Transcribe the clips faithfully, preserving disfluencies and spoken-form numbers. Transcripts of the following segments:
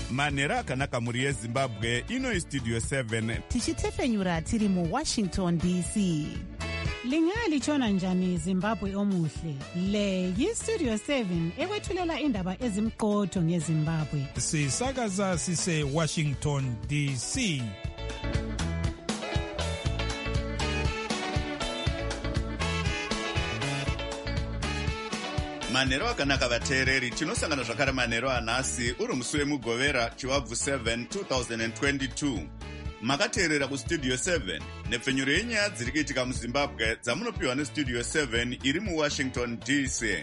manhero akanaka muri yezimbabwe. Ino istudio seven tichitefenyura tiri muwashington D C. Lingalitshona njani Zimbabwe omuhle? Le yistudio seven ekwethulela indaba ezimqotho ngeZimbabwe. Sisakaza sise Washington D C. manhero akanaka vateereri, tinosangana zvakare manhero anhasi uri musi wemugovera chiwabvu seven two thousand twenty-two. Makateerera kustudio seven nepfenyuro yenyaya dziri kuitika muzimbabwe dzamunopiwa nestudio seven iri muwashington D C.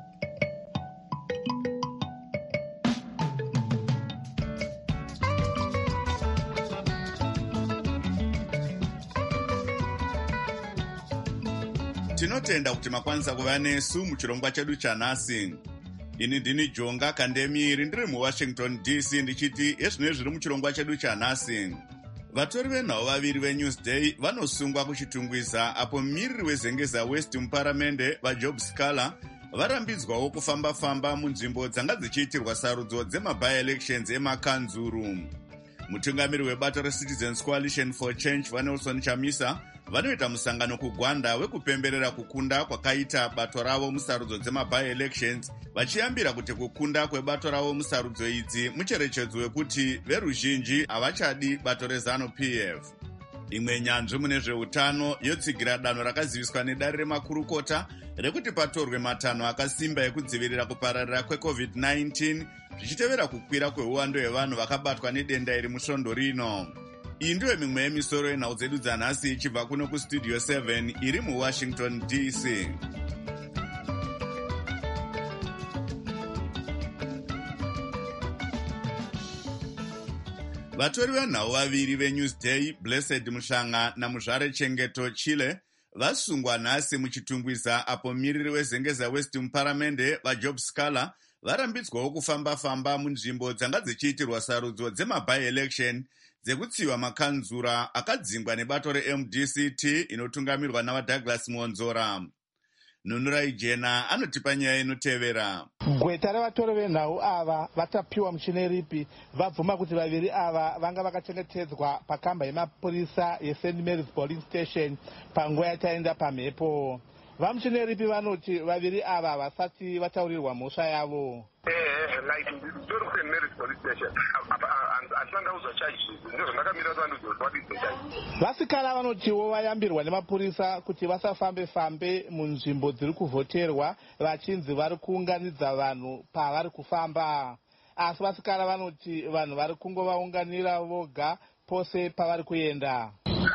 Tinotenda kuti makwanisa kuva nesu muchirongwa chedu chanhasi. Ini ndini Jonga Kandemiri ndiri muWashington D C ndichiti ezvino zviri muchirongwa chedu chanhasi. Vatori venhau vaviri veNewsday vanosungwa kuchitungwiza apo mumiriri wezengeza West muparamende vaJob Scala varambidzwawo kufamba-famba munzvimbo dzanga dzichiitirwa sarudzo dzema-by-elections emakanzuru. Mutungamiri webato reCitizens Coalition for Change vaNelson Chamisa vanoita musangano kuGwanda wekupemberera kukunda kwakaita bato ravo musarudzo dzema-by-elections, vachiyambira kuti kukunda kwebato ravo musarudzo idzi mucherechedzo wekuti veruzhinji havachadi bato reZANU P F. Imwe nyanzvi mune zveutano yotsigira danho rakaziviswa nedare remakurukota rekuti patorwe matanho akasimba ekudzivirira kupararira kweCovid nineteen zvichitevera kukwira kweuwando hwevanhu vakabatwa nedenda iri musvondo rino. Iyi ndiyo mimwe yemisoro yenhau dzedu dzanhasi ichibva kuno kustudio seven iri muWashington D C. Vatori venhau vaviri veNewsday, Blessed Mushanga naMuzvare Chengeto Chile, vasungwa nhasi muchitungwiza apo mumiriri wezengeza West muparamende vaJob Scala varambidzwawo kufamba-famba munzvimbo dzanga dzichiitirwa sarudzo dzema-by-election dzekutsiva makanzura akadzingwa nebato reM D C T inotungamirwa navaDouglas Muonzora. Nunurai Jena anotipa nyaya inotevera. Gweta revatori venhau ava vatapiwa muchine ripi vabvuma kuti vaviri ava vanga vakachengetedzwa pakamba yemapurisa yeSaint Mary's Police Station panguva yataenda pamhepo. Vamuchine ripi vanoti vaviri ava vasati vataurirwa mhosva yavo. Eh, like ndoro ku Mary's Police Station. Asanga uzochaji. Ndoro ndakamira vanhu zvokwadi. Vasikana vanotiwo vayambirwa nemapurisa kuti vasafambe fambe munzvimbo dziri kuvhoterwa vachinzi vari kuunganidza vanhu pavari kufamba. Asi vasikana vanoti vanhu vari kungovaunganira voga pose pavari kuenda.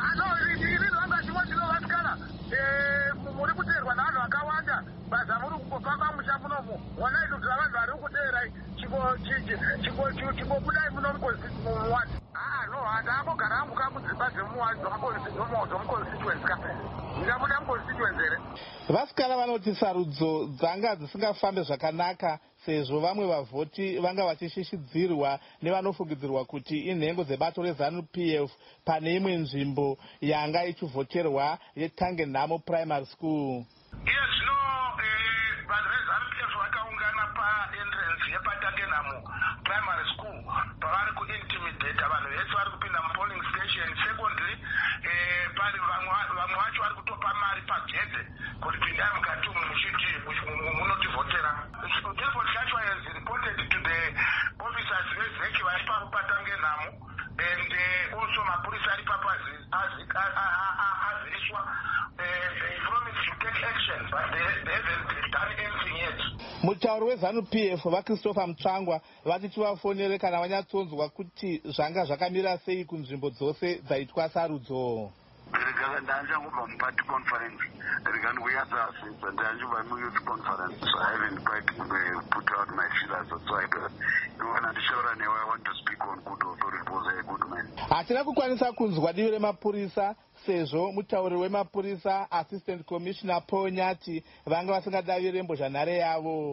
Muri kuteerwa navanhu vakawanda basa muri kufamba mushamunomo wona ito kuti vanhu vari kuteera chingobudai muno muwadi. Ah no, handambogara hangu kamudzimba dzemuwadi dzomuconstituency ka ndingabuda muconstituency here. Vasikana vanoti sarudzo dzanga dzisingafambe zvakanaka sezvo vamwe vavhoti vanga vachishishidzirwa nevanofungidzirwa kuti inhengo dzebato reZANU P F pane imwe nzvimbo yanga ichivhoterwa yeTangenhamo Primary School. Yes, no, vanhu veZANU P F vakaungana paentrance yepaTangenhamo Primary School pavari kuintimidata vanhu vese vari kupinda mupolling station. Secondly, pari vamwe vacho vari kutopa mari pagedhe kuti pindai mukati umu muchiti munotivhotera. Therefore, that was reported to the officers vezeki vari paTangenhamo and also mapurisa ari papazi aziviswa. They promised to take action, but they, they haven't done anything yet. Mutauri weZANU P F vaChristopher Mutsvangwa vachiti vafonere kana vanyatsonzwa kuti zvanga zvakamira sei kunzvimbo dzose dzaitwa sarudzo. Ndangobva mupati conference ndikandouya since ndangobva muyouth conference, so I haven't quite put out my feelers whatsoever. When ndishaura newe, I want to speak on good authority was a good man. Hatina kukwanisa kunzwa divi remapurisa sezvo mutauri wemapurisa Assistant Commissioner Paul Nyati vanga vasingadavire mbozhanhare yavo.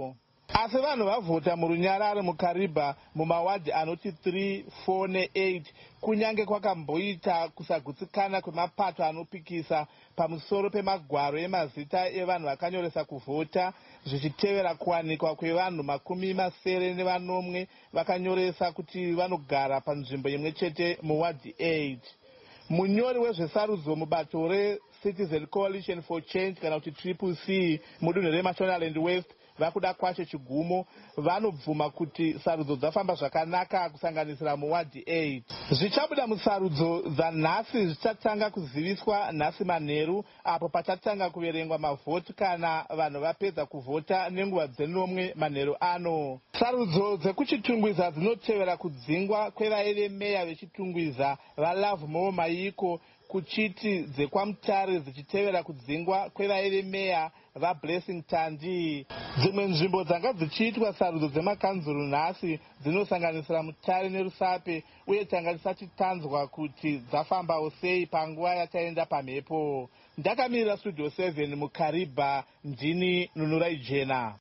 asi vanhu vavhota murunyararo mukaribha mumawadhi anoti three four ne-eight kunyange kwakamboita kusagutsikana kwemapato anopikisa pamusoro pemagwaro emazita evanhu vakanyoresa kuvhota zvichitevera kuwanikwa kwevanhu makumi masere nevanomwe vakanyoresa kuti vanogara panzvimbo imwe chete muwadhi eight. Munyori wezvesarudzo mubato reCitizen Coalition for Change kana kuti triple C mudunhu reMashonaland West vakuda kwacho chigumo vanobvuma kuti sarudzo dzafamba zvakanaka kusanganisira muwadhi eight. Zvichabuda musarudzo dzanhasi zvichatanga kuziviswa nhasi manheru apo pachatanga kuverengwa mavhoti kana vanhu vapedza kuvhota nenguva dzenomwe manheru ano. Sarudzo dzekuchitungwiza dzinotevera kudzingwa kwevaive meya vechitungwiza vaLove More Maiko kuchiti dzekwamutare dzichitevera kudzingwa kwevaive meya vaBlessing Tandi. Dzimwe nzvimbo dzanga dzichiitwa sarudzo dzemakanzuru nhasi dzinosanganisira Mutare neRusape uye tanga tisati tanzwa kuti dzafambawo sei panguva yataenda pamhepo. Ndakamirira Studio seven mukaribha, ndini Nunurai Jena.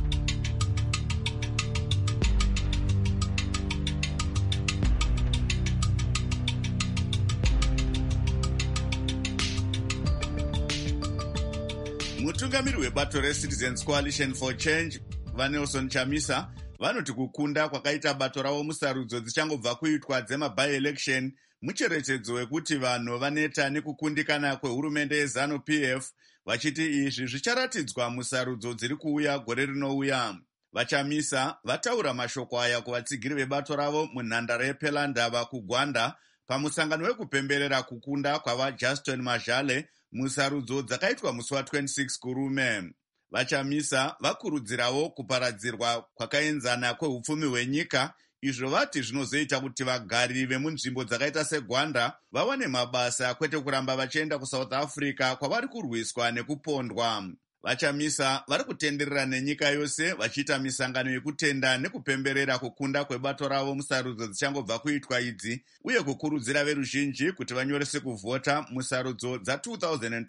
Mutungamiri webato reCitizens Coalition for Change vaNelson Chamisa vanoti kukunda kwakaita bato ravo musarudzo dzichangobva kuitwa dzema-by-election mucherechedzo wekuti vanhu vaneta nekukundikana kwehurumende yeZanu P F vachiti izvi zvicharatidzwa musarudzo dziri kuuya gore rinouya. VaChamisa vataura mashoko aya kuvatsigiri vebato ravo munhandare yePelandava kuGwanda pamusangano wekupemberera kukunda kwavaJustin Majale musarudzo dzakaitwa musi wa26 kurume. VaChamisa vakurudzirawo kuparadzirwa kwakaenzana kwehupfumi hwenyika, izvo vati zvinozoita kuti vagari vemunzvimbo dzakaita seGwanda vawane mabasa kwete kuramba vachienda kuSouth Africa kwavari kurwiswa nekupondwa. VaChamisa vari kutenderera nenyika yose vachiita misangano yekutenda nekupemberera kukunda kwebato ravo musarudzo dzichangobva kuitwa idzi uye kukurudzira veruzhinji kuti vanyorese kuvhota musarudzo dza2023.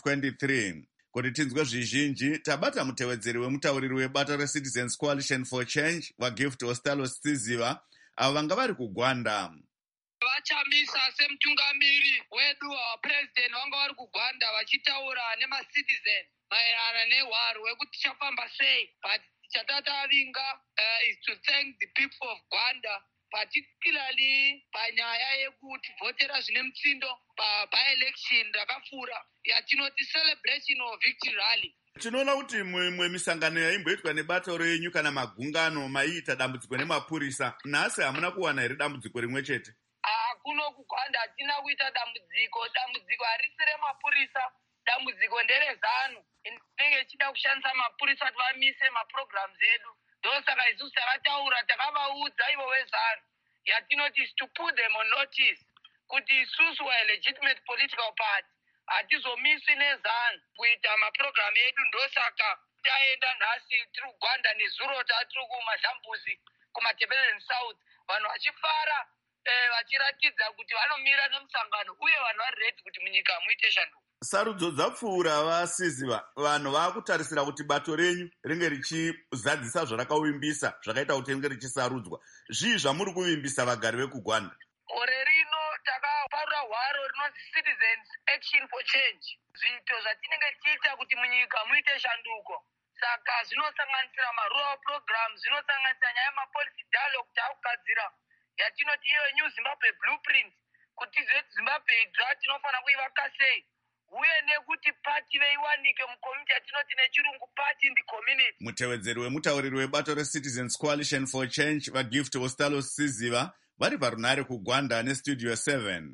Kuti tinzwe zvizhinji tabata mutevedzeri wemutauriri webato reCitizens Coalition for Change vaGift Ostalos Tsiziva avo vanga vari kuGwanda. VaChamisa semutungamiri wedu wapresident vanga vari kuGwanda vachitaura nemacitizen maererano nehwaro wekuti tichafamba sei. But chatatavinga uh, is to thank the people of Gwanda, particularly panyaya yekuti vhotera zvine mutsindo pa-by-election rakafura yatinoti celebration of victory rally. Tinoona kuti mwe misangano yaimboitwa nebato renyu kana magungano maiita dambudziko nemapurisa, nhasi hamuna kuwana here dambudziko rimwe chete? Kuno kuGwanda hatina kuita dambudziko. Dambudziko harisi remapurisa, dambudziko nderezanu inenge ichida kushandisa mapurisa kuti vamise maprograms edu. Ndosaka isusu takataura takavaudza ivo vezanu yatinoti is to put them on notice kuti isusu wa legitimate political party hatizomiswi nezanu kuita maprogram edu. Ndosaka taenda nhasi tiri kuGwanda nezuro tatiri kumazhambuzi kumatebeleni South, vanhu vachifara eh, vachiratidza kuti vanomira nemusangano uye vanhu vari ready kuti munyika muite shanduko. Sarudzo dzapfuura vasiziva, vanhu vakutarisira kuti bato renyu ringe richizadzisa zvarakavimbisa zvakaita kuti ringe richisarudzwa. Zvii zvamuri kuvimbisa vagari vekuGwanda? Ore rino takaparura hwaro rinonzi Citizens Action for Change, zviito zvatinenge tichiita kuti munyika muite shanduko. Saka zvinosanganisira marural programs, zvinosanganisira nyaya yemapolicy dialogue taakugadzira yatinoti iyo New Zimbabwe Blueprint, kuti Zimbabwe idzva tinofanira kuivaka sei uye nekuti pati veiwanike mucommunity yatinoti nechirungu party in the community. Mutevedzeri wemutauriri webato reCitizens Coalition for Change vaGift Ostalos Tsiziva vari parunare kuGwanda neStudio seven.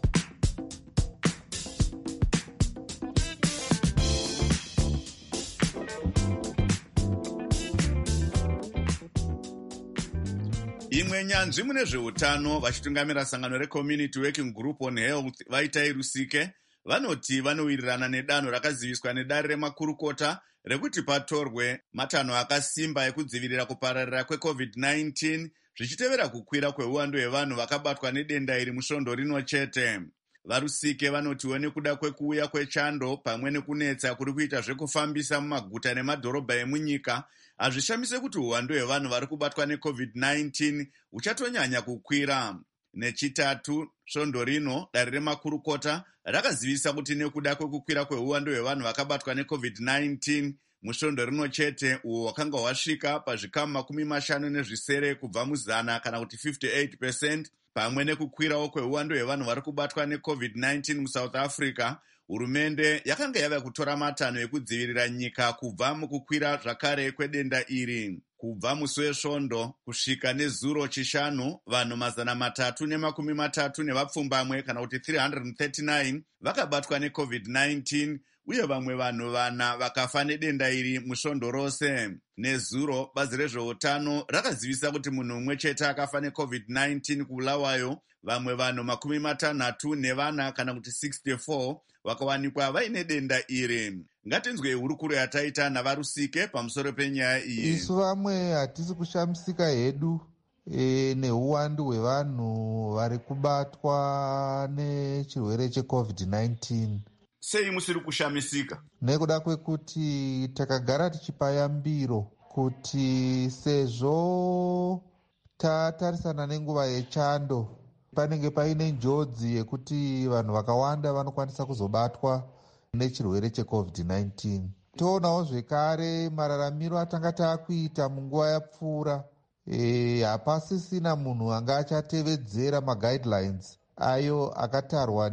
Imwe nyanzvi mune zveutano vachitungamira sangano reCommunity Working Group on Health Vaitai Rusike vanoti vanowirirana nedanho rakaziviswa nedare remakurukota rekuti patorwe matanho akasimba ekudzivirira kupararira kwecovid nineteen zvichitevera kukwira kweuwandu hwevanhu vakabatwa nedenda iri musvondo rino chete. Varusike vanotiwo nekuda kwekuuya kwechando pamwe nekunetsa kuri kuita zvekufambisa mumaguta nemadhorobha emunyika, hazvishamise kuti uwandu hwevanhu vari kubatwa necovid nineteen huchatonyanya kukwira. Nechitatu, svondo rino dare remakurukota rakazivisa kuti nekuda kwekukwira kweuwandu hwevanhu vakabatwa necovid nineteen musvondo rino chete uwo wakanga wasvika pazvikamu makumi mashanu nezvisere kubva muzana kana kuti fifty-eight percent, pamwe nekukwirawo kweuwandu hwevanhu vari kubatwa necovid nineteen muSouth Africa, hurumende yakanga yava kutora matanho ekudzivirira nyika kubva mukukwira zvakare kwedenda iri. Kubva musi wesvondo kusvika nezuro chishanu, vanhu mazana matatu nemakumi matatu nevapfumbamwe kana kuti three hundred thirty-nine vakabatwa necovid nineteen, uye vamwe vanhu vana vakafa nedenda iri musvondo rose. Nezuro bazi rezveutano rakazivisa kuti munhu umwe chete akafa necovid nineteen kubulawayo, vamwe vanhu makumi matanhatu nevana kana kuti sixty-four vakawanikwa vaine denda iri. Ngatinzwe hurukuro yataita navarusike pamusoro penyaya iyi. Isu vamwe hatisi kushamisika hedu e, neuwandu hwevanhu vari kubatwa nechirwere checovid nineteen. Sei musiri kushamisika? Nekuda kwekuti takagara tichipa yambiro kuti sezvo tatarisana nenguva yechando panenge paine njodzi yekuti vanhu vakawanda vanokwanisa kuzobatwa nechirwere checovid nineteen. Toonawo zvekare mararamiro atanga taakuita munguva yapfuura, e, hapasisina munhu anga achatevedzera maguidelines ayo akatarwa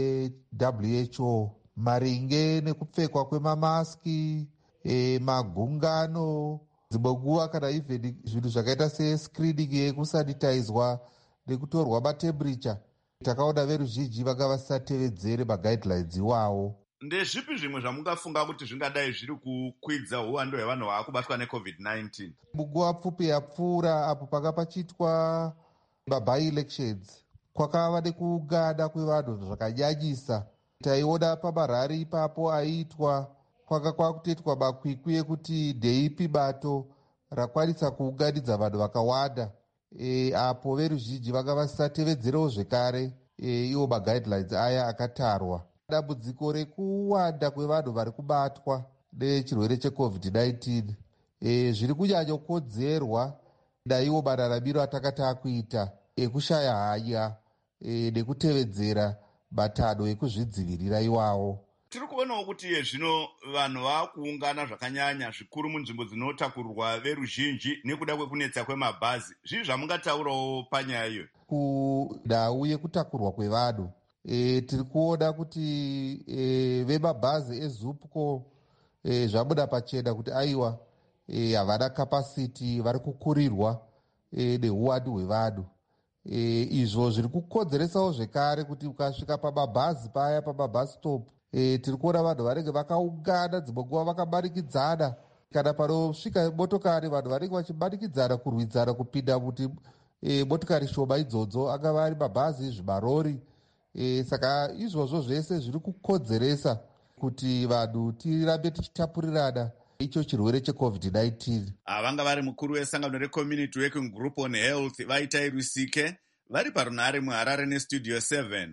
ne-W H O maringe nekupfekwa kwemamaski, e, magungano, dzimboguva kana even zvinhu zvakaita sescreening yekusanitizwa nekutorwa matemperature. Takaona veruzhinji vanga vasatevedzere maguidelines iwawo. Ndezvipi zvimwe zvamungafunga kuti zvingadai zviri kukwidza uwandu hwevanhu vakubatwa necovid nineteen? Munguva pfupi yapfuura apo panga pachiitwa maby elections, kwakava nekuungana kwevanhu zvakanyanyisa. Taiona pamarari ipapo aiitwa kwanga kwakutoitwa makwikwi ekuti ndeipi bato rakwanisa kuunganidza vanhu vakawanda. E, apo veruzhinji vanga vasatevedzerawo zvekare e, iwo maguidelines aya akatarwa. Dambudziko rekuwanda kwevanhu vari kubatwa nechirwere checovid nineteen e, zviri kunyanya kukonzerwa naiwo mararamiro atanga taakuita ekushaya hanya e, nekutevedzera matanho ekuzvidzivirira iwawo. Tiri kuonawo kuti zvino vanhu vakuungana zvakanyanya zvikuru munzvimbo dzinotakurirwa veruzhinji nekuda kwekunetsa kwemabhazi. Zvii zvamungataurawo panyaya iyo? Kundau yekutakurwa kwevanhu, e, tiri kuona kuti e, vemabhazi ezupco e, zvabuda pachena kuti aiwa e, havana kapasiti, vari kukurirwa e, neuwandu hwevanhu. E, izvo zviri kukonzeresawo zvekare kuti ukasvika pamabhazi paya pamabhazi stop, e, tiri kuona vanhu vanenge vakaungana, dzimwe nguva vakamanikidzana. Kana panosvika motokari vanhu vanenge vachimanikidzana kurwidzana kupinda kuti e, motokari shoma idzodzo angava ari mabhazi, zvimarori. E, saka izvozvo zvese zviri kukonzeresa kuti vanhu tirambe tichitapurirana icho chirwere checovid nineteen. Avanga vari mukuru wesangano recommunity working group on health vaita Rusike vari parunhare muHarare nestudio seven.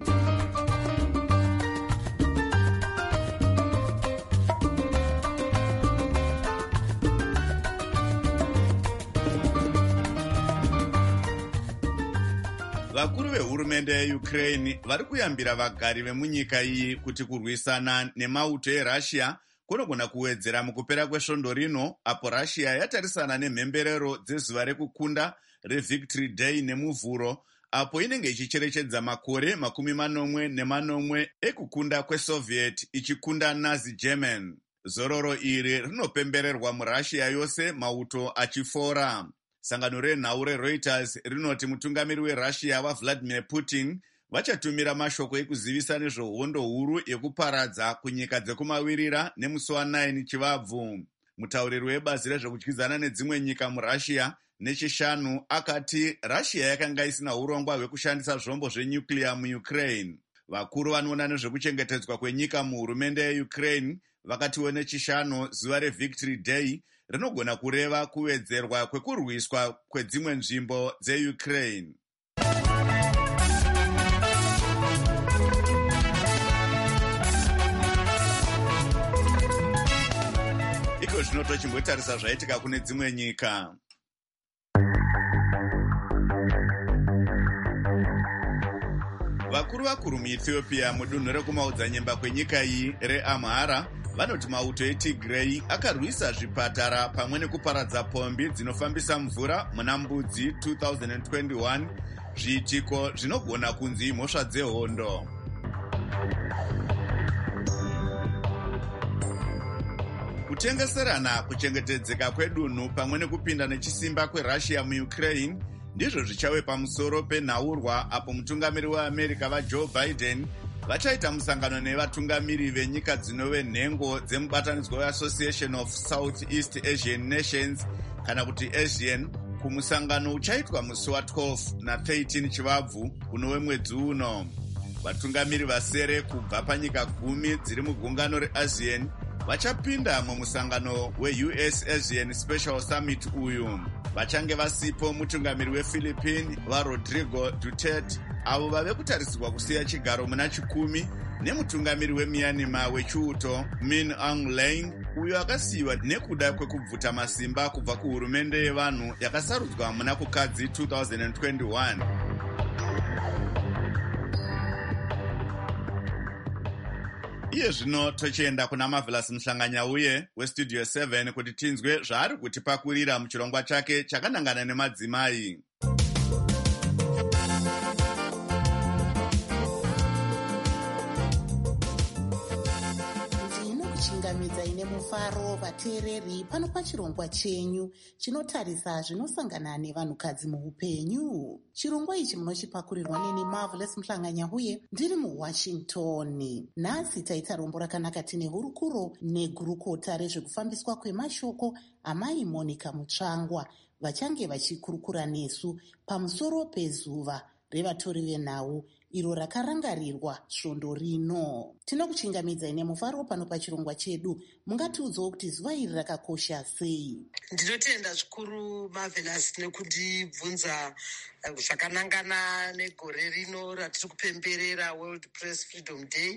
Vakuru vehurumende yeUkraine vari kuyambira vagari vemunyika iyi kuti kurwisana nemauto eRussia kunogona kuwedzera mukupera kwesvondo rino, apo Russia yatarisana nemhemberero dzezuva rekukunda reVictory Day nemuvhuro, apo inenge ichicherechedza makore makumi manomwe nemanomwe ekukunda kweSoviet ichikunda Nazi German. Zororo iri rinopembererwa muRussia yose, mauto achifora. Sangano renhau reReuters rinoti mutungamiri weRussia vaVladimir Putin vachatumira mashoko ekuzivisa nezvehondo huru yekuparadza kunyika dzekumawirira nemusi wa9 Chivabvu. Mutauriri webazi rezvekudyidzana nedzimwe nyika muRussia nechishanu akati Russia yakanga isina urongwa hwekushandisa zvombo zvenyuclear muUkraine. Vakuru vanoona nezvekuchengetedzwa kwenyika muhurumende yeUkraine vakatiwo nechishanu zuva reVictory Day rinogona kureva kuwedzerwa kwekurwiswa kwedzimwe nzvimbo dzeUkraine. icho zvino tochimbotarisa zvaitika kune dzimwe nyika. Vakuru vakuru muEthiopia mudunhu rekumaodzanyemba kwenyika iyi reAmhara vanoti mauto eTigrei akarwisa zvipatara pamwe nekuparadza pombi dzinofambisa mvura muna Mbudzi two thousand twenty-one, zviitiko zvinogona kunzi mhosva dzehondo. Kutengeserana kuchengetedzeka kwedunhu pamwe nekupinda nechisimba kweRussia muUkraine ndizvo zvichave pamusoro penhaurwa apo mutungamiri weAmerica vaJoe Biden vachaita musangano nevatungamiri venyika dzinove nhengo dzemubatanidzwa weAssociation of Southeast Asian Nations kana kuti ASEAN kumusangano uchaitwa musi wa12 na thirteen chivabvu kunove mwedzi uno. Vatungamiri vasere kubva panyika gumi dziri mugungano reASEAN vachapinda mumusangano weU S ASEAN Special Summit uyu. Vachange vasipo mutungamiri wePhilippines vaRodrigo Duterte avo vave kutarisirwa kusiya chigaro muna chikumi nemutungamiri weMyanmar wechiuto Min Aung Hlaing uyo akasiyiwa nekuda kwekubvuta masimba kubva kuhurumende yevanhu yakasarudzwa muna kukadzi two thousand twenty-one. Iye zvino tochienda kuna Marvelous Muhlanganyauye weStudio seven kuti tinzwe zvaari kutipakurira muchirongwa chake chakanangana nemadzimai. Ndinokuchingamidza ine mufaro vateereri pano pachirongwa chenyu chinotarisa zvinosangana nevanhukadzi muupenyu. Chirongwa ichi munochipakurirwa neni Marvelous Muhlanganyauye ndiri muWashington. Nhasi taita rombo rakanaka tine hurukuro negurukota rezvekufambiswa kwemashoko amai Monica Mutsvangwa vachange vachikurukura nesu pamusoro pezuva revatori venhau iro rakarangarirwa svondo rino. Tinokuchingamidza ine mufaro pano pachirongwa chedu. Mungatiudzawo kuti zuva iri rakakosha sei? Ndinotenda zvikuru Marvelous nekundibvunza zvakanangana negore rino ratiri kupemberera World Press Freedom Day,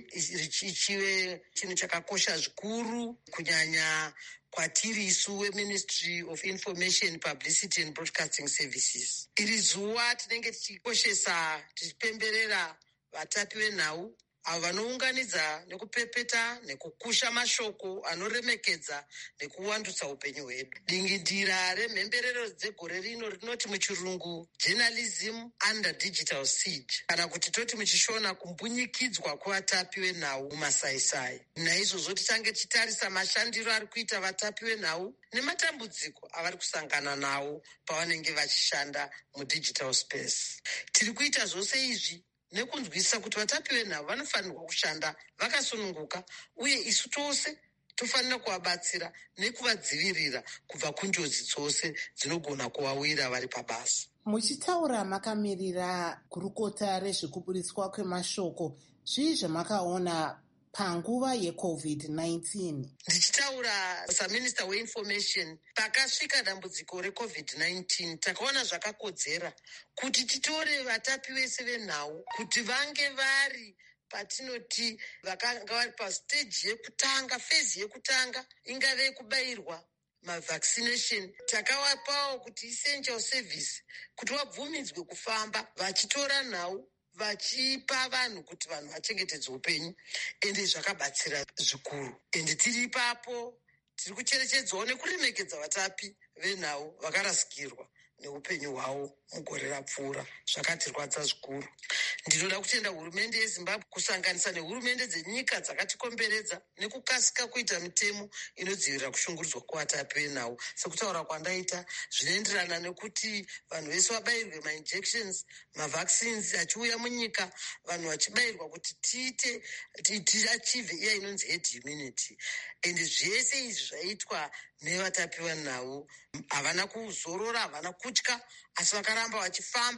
richive chinhu chakakosha zvikuru kunyanya kwatiri isu weMinistry of Information, Publicity and Broadcasting Services. Iri zuva tinenge tichikoshesa tichipemberera vatapi venhau avo vanounganidza nekupepeta nekukusha mashoko anoremekedza nekuwandutsa upenyu hwedu. Dingindira remhemberero dzegore rino rinoti muchirungu Journalism under Digital Siege, kana kuti toti muchishona kumbunyikidzwa kwevatapi venhau mumasaisai. Naizvozvo tichange tichitarisa mashandiro ari kuita vatapi venhau nematambudziko avari kusangana nawo pavanenge vachishanda mudigital space. Tiri kuita zvose izvi nekunzwisisa kuti vatapi venhau vanofanirwa kushanda vakasununguka uye isu tose tofanira kuvabatsira nekuvadzivirira kubva kunjodzi dzose dzinogona kuvawira vari pabasa. Muchitaura makamirira gurukota rezvekuburitswa kwemashoko, zvii zvamakaona panguva yeCovid nineteen? Ndichitaura saMinista weInformation, pakasvika dambudziko reCovid nineteen takaona zvakakodzera kuti titore vatapi vese venhau kuti vange vari patinoti vakanga vari pastage yekutanga, phase yekutanga, ingave kubairwa mavaccination. Takawapawo kuti essential service kuti vabvumidzwe kufamba vachitora nhau vachipa vanhu kuti vanhu vachengetedze upenyu, ende zvakabatsira zvikuru. Ende tiri ipapo tiri kucherechedzawo nekuremekedza vatapi venhau vakarasikirwa neupenyu hwavo mugore rapfuura. Zvakatirwadza zvikuru. Ndinoda kutenda hurumende yeZimbabwe kusanganisa nehurumende dzenyika dzakatikomberedza nekukasika kuita mitemo inodzivirira kushungurudzwa kwevatapi venhau. Sekutaura kwandaita zvinoenderana nekuti vanhu vese vabairwe mainjections, mavaccines achiuya munyika, vanhu vachibairwa kuti tiite tiachieve iya inonzi herd immunity. Ende zvese izvi zvaitwa nevatapi venhau havana kuzorora, havana kutya, asi vakaramba vachifamba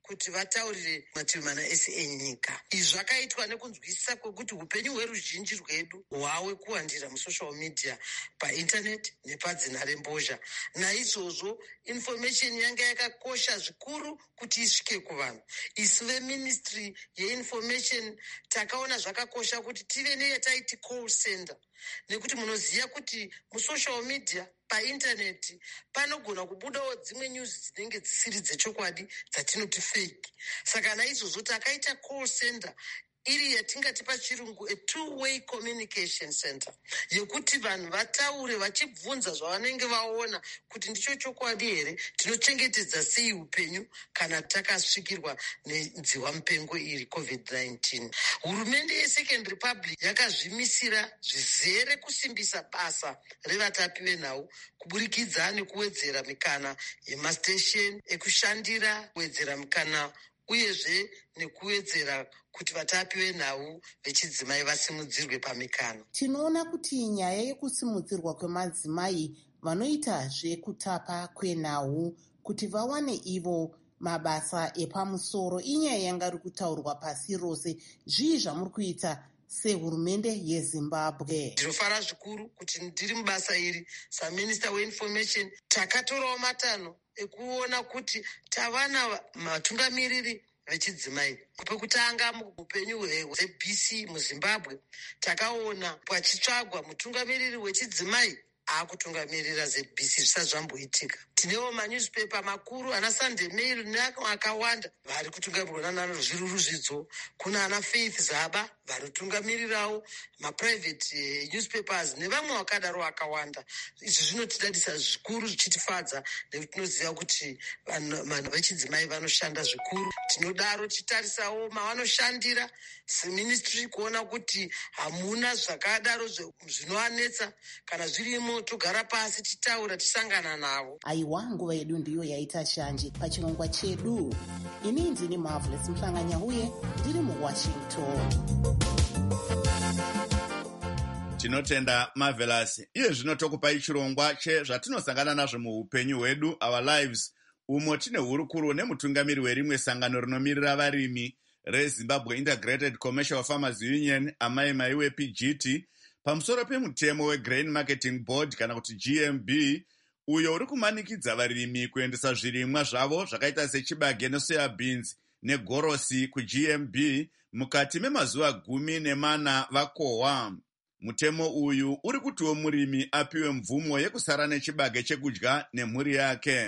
kuti vataurire mativi mana ese enyika. Izvi zvakaitwa nekunzwisisa kwekuti upenyu hweruzhinji rwedu hwawe kuwandira musocial media, paintaneti nepadzina rembozha. Naizvozvo information yanga yakakosha zvikuru kuti isvike kuvanhu. Isu veministry yeinformation takaona zvakakosha kuti tive neyataiti call center, nekuti munoziva kuti musocial media paintaneti panogona kubudawo dzimwe news dzinenge dzisiri dzechokwadi dzatinoti fake. Saka naizvozvo takaita call center iri yatingati pachirungu a two-way communication center, yekuti vanhu vataure vachibvunza zvavanenge vaona kuti ndicho chokwadi here, tinochengetedza sei upenyu kana takasvikirwa nenziwa mupengo iri covid nineteen. Hurumende yeSecond Republic yakazvimisira zvizere kusimbisa basa revatapi venhau kuburikidza nekuwedzera mikana yemastation ekushandira, kuwedzera mikana uyezve nekuwedzera kuti vatapi venhau vechidzimai vasimudzirwe pamikana. Tinoona kuti nyaya yekusimudzirwa kwemadzimai vanoitazve kutapa kwenhau kuti vawane ivo mabasa epamusoro inyaya yanga iri kutaurwa pasi rose. Zvii zvamuri kuita sehurumende yeZimbabwe? Ndinofara zvikuru kuti ndiri mubasa iri saminista weinformation. Takatorawo matanho ekuona kuti tavana matungamiriri vechidzimai. Pekutanga muupenyu hweB C muZimbabwe takaona pachitsvagwa mutungamiriri wechidzimai akutungamirira zeB C zvisati zvamboitika. Tinewo manewspaper makuru ana Sunday Mail neakawanda vari kutungamirwa nanaruzviruru zvidzo. Kuna ana Faith Zaba vari kutungamirirawo maprivate newspapers nevamwe vakadaro vakawanda. Izvi zvinotidadisa zvikuru, zvichitifadza nekuti tinoziva kuti vanhu vechidzimai vanoshanda zvikuru. Tinodaro tichitarisawo mavanoshandira seministry kuona kuti hamuna zvakadaro zvinovanetsa. Kana zvirimo togara pasi titaura, tisangana navo. Aiwa, nguva yedu ndiyo yaita shanje pachirongwa chedu. Ini ndini Marvelous Mhlanga-Nyahuye, ndiri muWashington. Tinotenda Marvelous. Iye zvino tokupai chirongwa chezvatinosangana nazvo muupenyu hwedu, our lives, umo tine hurukuru nemutungamiri werimwe sangano rinomirira varimi reZimbabwe Integrated Commercial Farmers Union, Amai Mai weP G T, pamusoro pemutemo weGrain Marketing Board kana kuti G M B, uyo uri kumanikidza varimi kuendesa zvirimwa zvavo zvakaita sechibage nesoya beans negorosi kuG M B mukati memazuva gumi nemana vakohwa. Mutemo uyu uri kutiwo murimi apiwe mvumo yekusara nechibage chekudya nemhuri yake.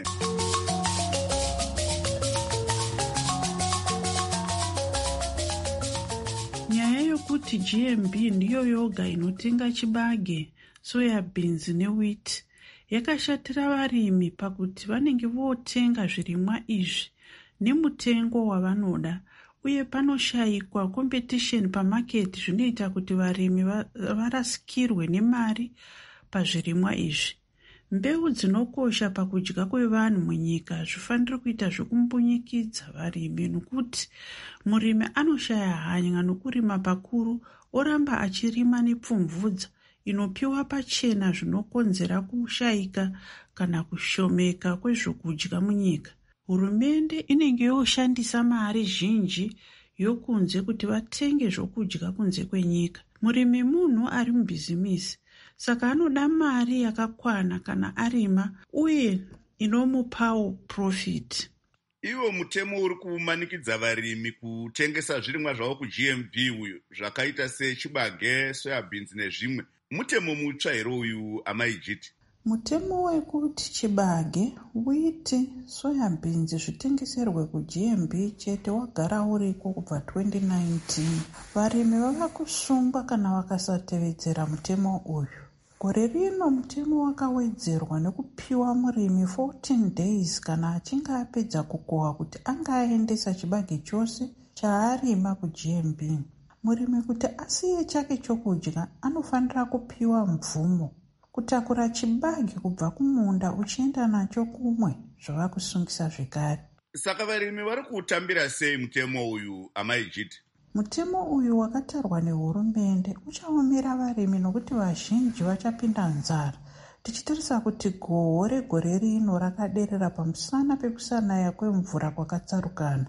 Nyaya yokuti G M B ndiyo yoga inotenga chibage, soya beans newheat yakashatira varimi pakuti vanenge votenga zvirimwa izvi nemutengo wavanoda, uye panoshayikwa competition pamaketi zvinoita kuti varimi varasikirwe nemari pazvirimwa izvi. Mbeu dzinokosha pakudya kwevanhu munyika zvifanira kuita zvokumbunyikidza varimi, nokuti murimi anoshaya hanya nokurima pakuru oramba achirima nepfumvudza inopiwa pachena, zvinokonzera kushayika kana kushomeka kwezvokudya munyika. Hurumende inenge yoshandisa mari zhinji yokunze kuti vatenge zvokudya kunze kwenyika. Murimi munhu ari mubhizimisi, saka anoda mari yakakwana kana arima uye inomupawo profit. Iwo mutemo uri kumanikidza varimi kutengesa zvirimwa zvavo kuG M B uyu zvakaita sechibage, soya beans nezvimwe. Mutemo mutsva here uyu, Amai Jiti? Mutemo wekuti chibage, wheat, soya beans zvitengeserwe kuG M B chete wagara uriko kubva twenty nineteen. Varimi vava kusungwa kana vakasatevedzera mutemo uyu. Gore rino mutemo wakawedzerwa nekupiwa murimi fourteen days kana achinge apedza kukohwa kuti anga aendesa chibage chose chaarima kuG M B. Murimi kuti asiye chake chokudya anofanira kupiwa mvumo kutakura chibage kubva kumunda uchienda nacho kumwe zvava kusungisa zvekare. Saka varimi vari kutambira sei mutemo uyu, Amai Jiti? Mutemo uyu wakatarwa nehurumende uchaomera varimi nokuti vazhinji vachapinda nzara. Tichitarisa kuti gohwo regore rino rakaderera pamusana pekusanaya kwemvura kwakatsarukana.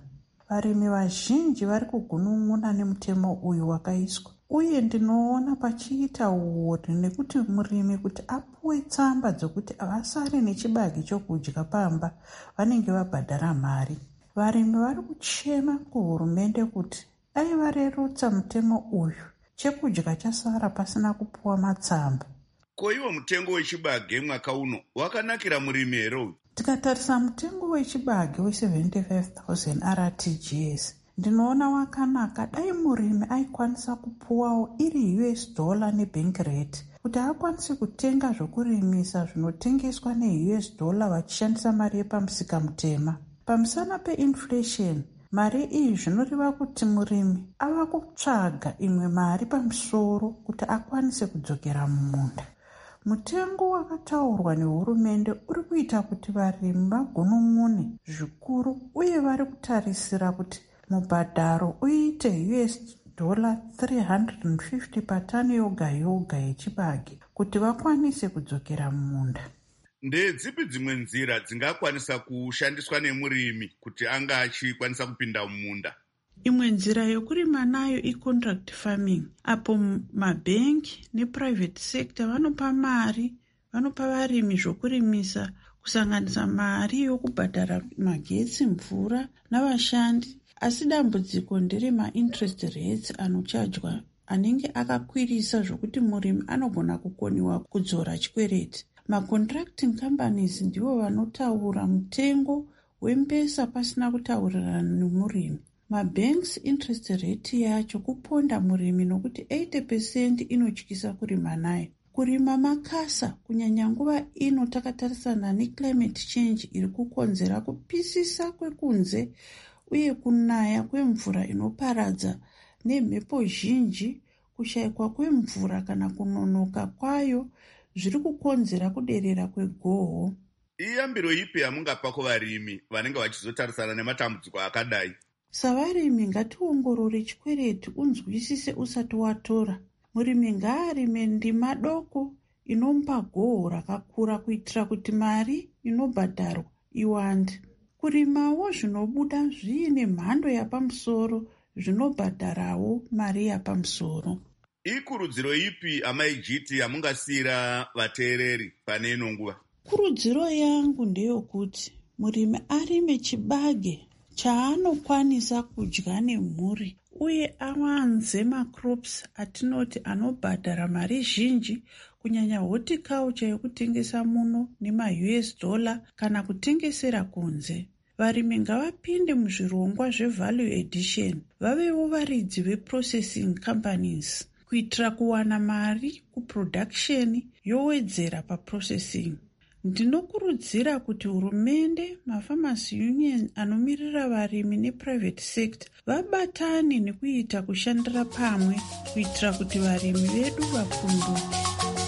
varimi vazhinji vari kugunun'una nemutemo uyu wakaiswa, uye ndinoona pachiita uori nekuti murimi kuti apuwe tsamba dzokuti vasare nechibage chokudya pamba vanenge vabhadhara mari. Varimi vari kuchema kuhurumende kuti dai varerutsa mutemo uyu, chekudya chasara pasina kupuwa matsamba. Ko iwo mutengo wechibage mwaka uno wakanakira murimi here? Tikatarisa mutengo wechibage we-seventy-five thousand R T G S, ndinoona wakanaka dai murimi aikwanisa kupuwawo iri U S dollar nebank rate kuti akwanise kutenga zvokurimisa zvinotengeswa ne-U S dollar vachishandisa mari yepamusika mutema. Pamusana pe-inflation, mari iyi zvinoreva kuti murimi ava kutsvaga imwe mari pamusoro kuti akwanise kudzokera mumunda. Mutengo wakataurwa nehurumende uri kuita kuti varimi vagunun'une zvikuru, uye vari kutarisira kuti mubhadharo uite U S dollar three hundred fifty patani yoga yoga yechibage kuti vakwanise kudzokera mumunda. Ndedzipi dzimwe nzira dzingakwanisa kushandiswa nemurimi kuti anga achikwanisa kupinda mumunda? Imwe nzira yokurima nayo i-contract farming, apo mabhengi neprivate sector vanopa mari, vanopa varimi zvokurimisa kusanganisa mari yokubhadhara magetsi, mvura navashandi. Asi dambudziko ndere ma-interest rates anochajwa anenge akakwirisa zvokuti murimi anogona kukoniwa kudzora chikwereti. Ma-contracting companies ndivo vanotaura mutengo wembesa pasina kutaurirana nemurimi. Mabanks interest rate yacho kuponda murimi nokuti eighty percent inotyisa kurima nayo. Kurima makasa kunyanya nguva ino takatarisana neclimate change iri kukonzera kupisisa kwekunze uye kunaya kwemvura inoparadza nemhepo zhinji, kushayikwa kwemvura kana kunonoka kwayo zviri kukonzera kuderera kwegoho. Iyambiro ipi yamungapa kuvarimi vanenge vachizotarisana nematambudziko akadai? Savarimi ngationgorore chikwereti unzwisise usati watora. Murimi ngaarime ndima doko inompa goho rakakura kuitira kuti mari inobhadharwa iwande. Kurimawo zvinobuda zviine mhando yapamusoro zvinobhadharawo mari yapamusoro. Ikurudziro ipi amaijiti yamungasiyira vateereri pane ino nguva? Kurudziro yangu ndeyokuti murimi arime chibage chaanokwanisa kudya nemhuri uye awanze macrops atinoti anobhadhara mari zhinji, kunyanya horticulture yokutengesa muno nema-U S dollar kana kutengesera kunze. Varimi ngavapinde muzvirongwa zvevalue addition, vavewo varidzi veprocessing companies kuitira kuwana mari kuproduction yowedzera paprocessing. Ndinokurudzira kuti hurumende, mafarmers union anomirira varimi neprivate sector vabatane nekuita kushandira pamwe kuitira kuti varimi vedu vapunduke.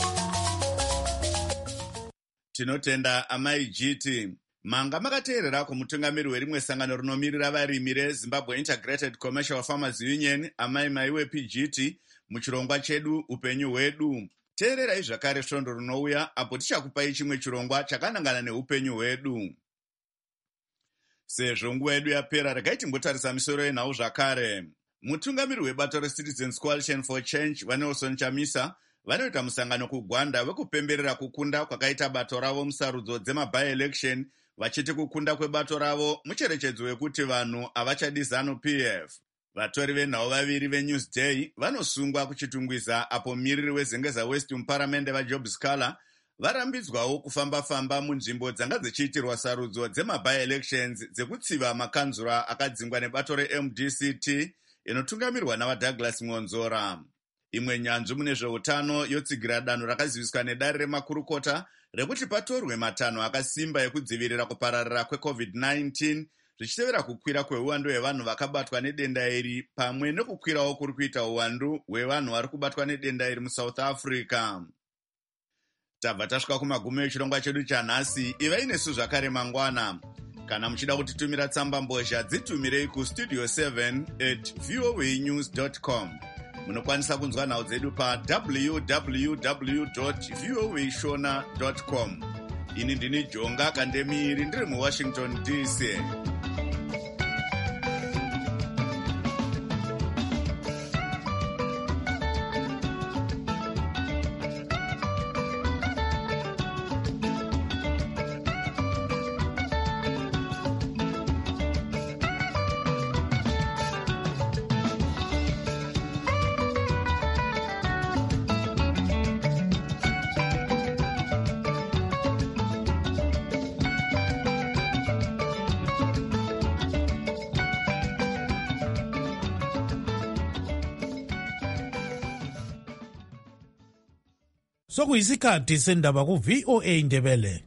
Tinotenda amaijiti. Manga makateerera kumutungamiri werimwe sangano rinomirira varimi reZimbabwe Integrated Commercial Farmers Union, amai maiwe P G T, muchirongwa chedu upenyu hwedu. Teererai zvakare svondo rinouya apo tichakupai chimwe chirongwa chakanangana neupenyu hwedu. Sezvo nguva yedu yapera, regai timbotarisa misoro yenhau zvakare. Mutungamiri webato reCitizens Coalition for Change vaNelson Chamisa vanoita musangano kuGwanda wekupemberera kukunda kwakaita bato ravo musarudzo dzema-by-election, vachiti kukunda kwebato ravo mucherechedzo wekuti vanhu havachadi ZANU P F. Vatori venhau vaviri veNewsday vanosungwa kuchitungwiza apo mumiriri weZengeza West muparamende vaJob Scala varambidzwawo kufamba-famba munzvimbo dzanga dzichiitirwa sarudzo dzema-by-elections dzekutsiva makanzura akadzingwa nebato re-M D C T inotungamirwa navaDouglas Mwonzora. Imwe nyanzvi mune zveutano yotsigira danho rakaziviswa nedare remakurukota rekuti patorwe matanho akasimba ekudzivirira kupararira kweCovid nineteen, zvichitevera kukwira kweuwandu hwevanhu vakabatwa nedenda iri pamwe nekukwirawo kuri kuita uwandu hwevanhu vari kubatwa nedenda iri muSouth Africa. Tabva tasvika kumagumo echirongwa chedu chanhasi. Ivai nesu zvakare mangwana. Kana muchida kutitumira tsamba mbozha, dzitumirei kustudio seven at voanews dot com. Munokwanisa kunzwa nhau dzedu pa w w w dot voa shona dot com. Ini ndini Jonga Kandemiri ndiri muWashington D C. Sokuyisikhathi sendaba ku V O A Indebele.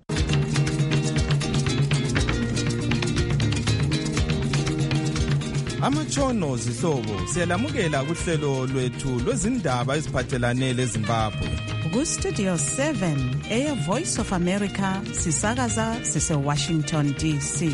Amatshono zihlobo siyalamukela kuhlelo lwethu lwezindaba eziphathelane leZimbabwe. Ku Studio seven e Voice of America sisakaza sise Washington D C.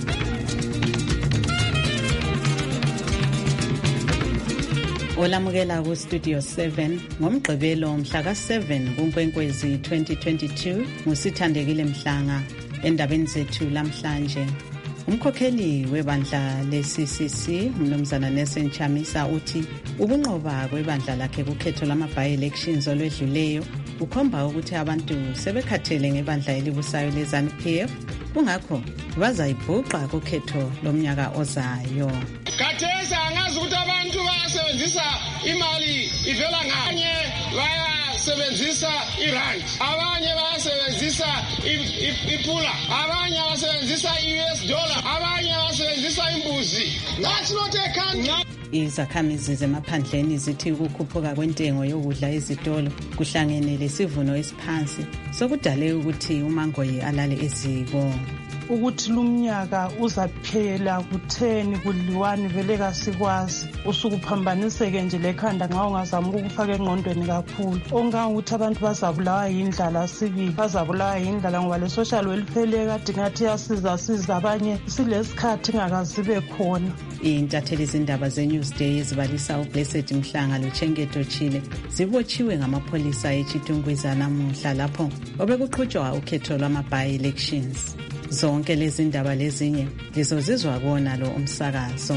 Olamukela ku Studio seven ngomgqibelo mhla ka seven kuNkwenkwezi twenty twenty-two ngusithandekile Mhlanga endabeni zethu lamhlanje. Umkhokheli webandla le-C C C umnumzana Nelson Chamisa uthi ukunqoba kwebandla lakhe kukhetho lama-by-elections olwedluleyo ukhomba ukuthi abantu sebekhathele ngebandla elibusayo le-ZANU P F kungakho bazayibhuqa kukhetho lomnyaka ozayo. Kathesa angazi ukuthi abantu bayasebenzisa imali ivela nganye bayasebenzisa irand, abanye bayasebenzisa ipula, abanye bayasebenzisa i-U S dollar, abanye bayasebenzisa imbuzi. That's not a country. Izakhamizi zemaphandleni zithi ukukhuphuka kwentengo yokudla ezitolo kuhlangene lesivuno esiphansi sokudale ukuthi uMangoyi alale eziko. Ukuthi lumnyaka uzaphela kutheni kudliwani vele kasikwazi usukuphambaniseke nje lekhanda nxa ungazama ukufaka engqondweni kakhulu ongangukuthi abantu bazabulawa yindlala sibili bazabulawa yindlala ngoba le social welfare kade ngathi yasiza siza abanye silesikhathi ingakazibe khona. Intatheli zindaba ze-Newsday ezibalisa uBlessed Mhlanga loChengeto Chile zibotshiwe ngamapholisa eChitungwiza namuhla lapho obekuqhutshwa ukhetho lwama-by-elections. Zonke lezi ndaba lezinye lizozizwa kona lo umsakazo.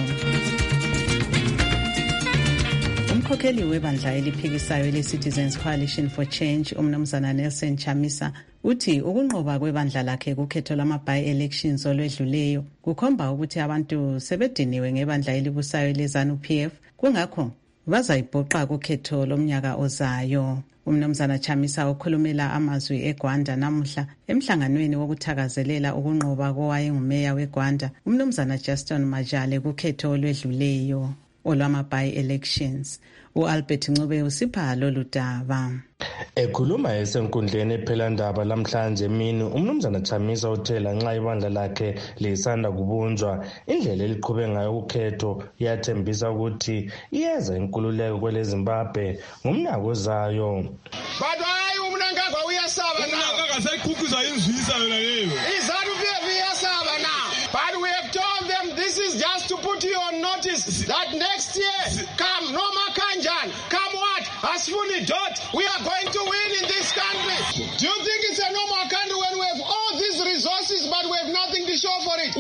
Umkhokheli webandla eliphikisayo le-Citizens Coalition for Change umnumzana Nelson Chamisa uthi ukunqoba kwebandla lakhe kukhetho lama-by-elections olwedluleyo kukhomba ukuthi abantu sebediniwe ngebandla elibusayo le-ZANU P F kungakho bazayibhuqa kukhetho lomnyaka ozayo. Umnumzana Chamisa ukhulumela amazwi eGwanda namuhla emhlanganweni wokuthakazelela ukunqoba kowayengumeya weGwanda umnumzana Justin Majale kukhetho olwedluleyo olwama-by-elections. U-Albert Ncube usipha lolu daba. Ekhuluma esenkundleni ephelandaba lamhlanje emini umnumzana Chamisa uthela nxa ibandla lakhe lisanda kubunjwa indlela eliqhube ngayo ukhetho yathembisa ukuthi iyeza inkululeko kwele Zimbabwe ngomnyaka ozayo. But hayi umnankagwa uyasaba na. Umnankagwa sayikhukhuza inzwisa yona leyo. iZANU P F iyasaba na. But we have told them this is just to put you on notice that next year come Noma Kanjan, come what? Asfuni Dot, we are going to win in this country. Do you think it's a normal country when we have all these resources but we have nothing to show for it?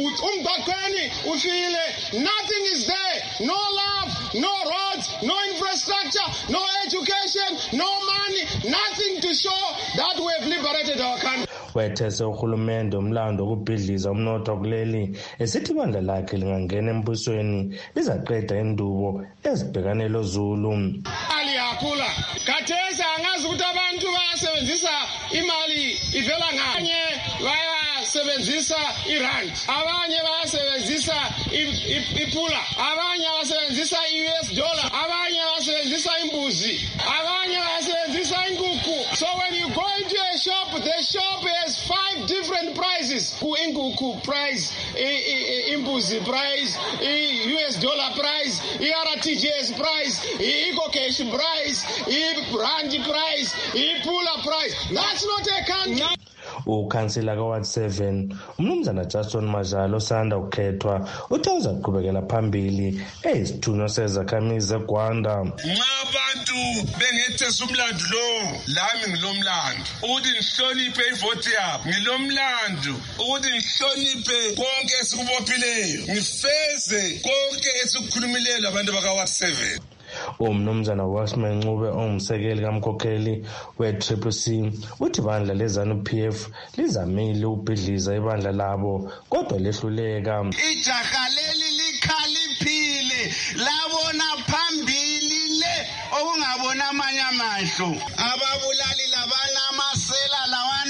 Nothing is there. No love, no roads, no infrastructure, no education, no money, nothing to show that we have liberated our country. Wethese uhulumende umlando ukubhidliza umnotho kuleli esithi ibandla lakhe lingangena embusweni lizaqeda indubo ezibhekane loZulu. Ali yakhula kathesa angazi ukuthi abantu bayasebenzisa imali ivela nganye bayasebenzisa irand, abanye bayasebenzisa ipula, abanye bayasebenzisa i-U S dollar, abanye bayasebenzisa imbuzi, abanye bayasebenzisa inkukhu. So when you go into a shop, the shop has five different prices. Inkukhu price, imbuzi price, U S dollar price, R T G S price, Ecocash price, rand price, pula price. That's not a country. Ukhansela kaWard seven umnumzana Justin Majalo osanda ukhethwa uthi uzaqhubekela phambili ezithunywa sezakhamizi eGwanda. Abantu bengethesa umlando lo lami ngilomlando ukuthi nihloniphe ivoti yabo ngilomlando ukuthi nihloniphe konke esikubophileyo ngifeze konke esikukhulumileyo abantu bakaWard seven. Umnumzana Washman Ncube ongumsekeli kamkhokheli we-Triple C uthi ibandla le-ZANU P F lizamile ukubhidliza ibandla labo kodwa lehluleka. Ijaha leli likhaliphile labona phambili le okungabona amanye amahlo ababulali labana amasela lawana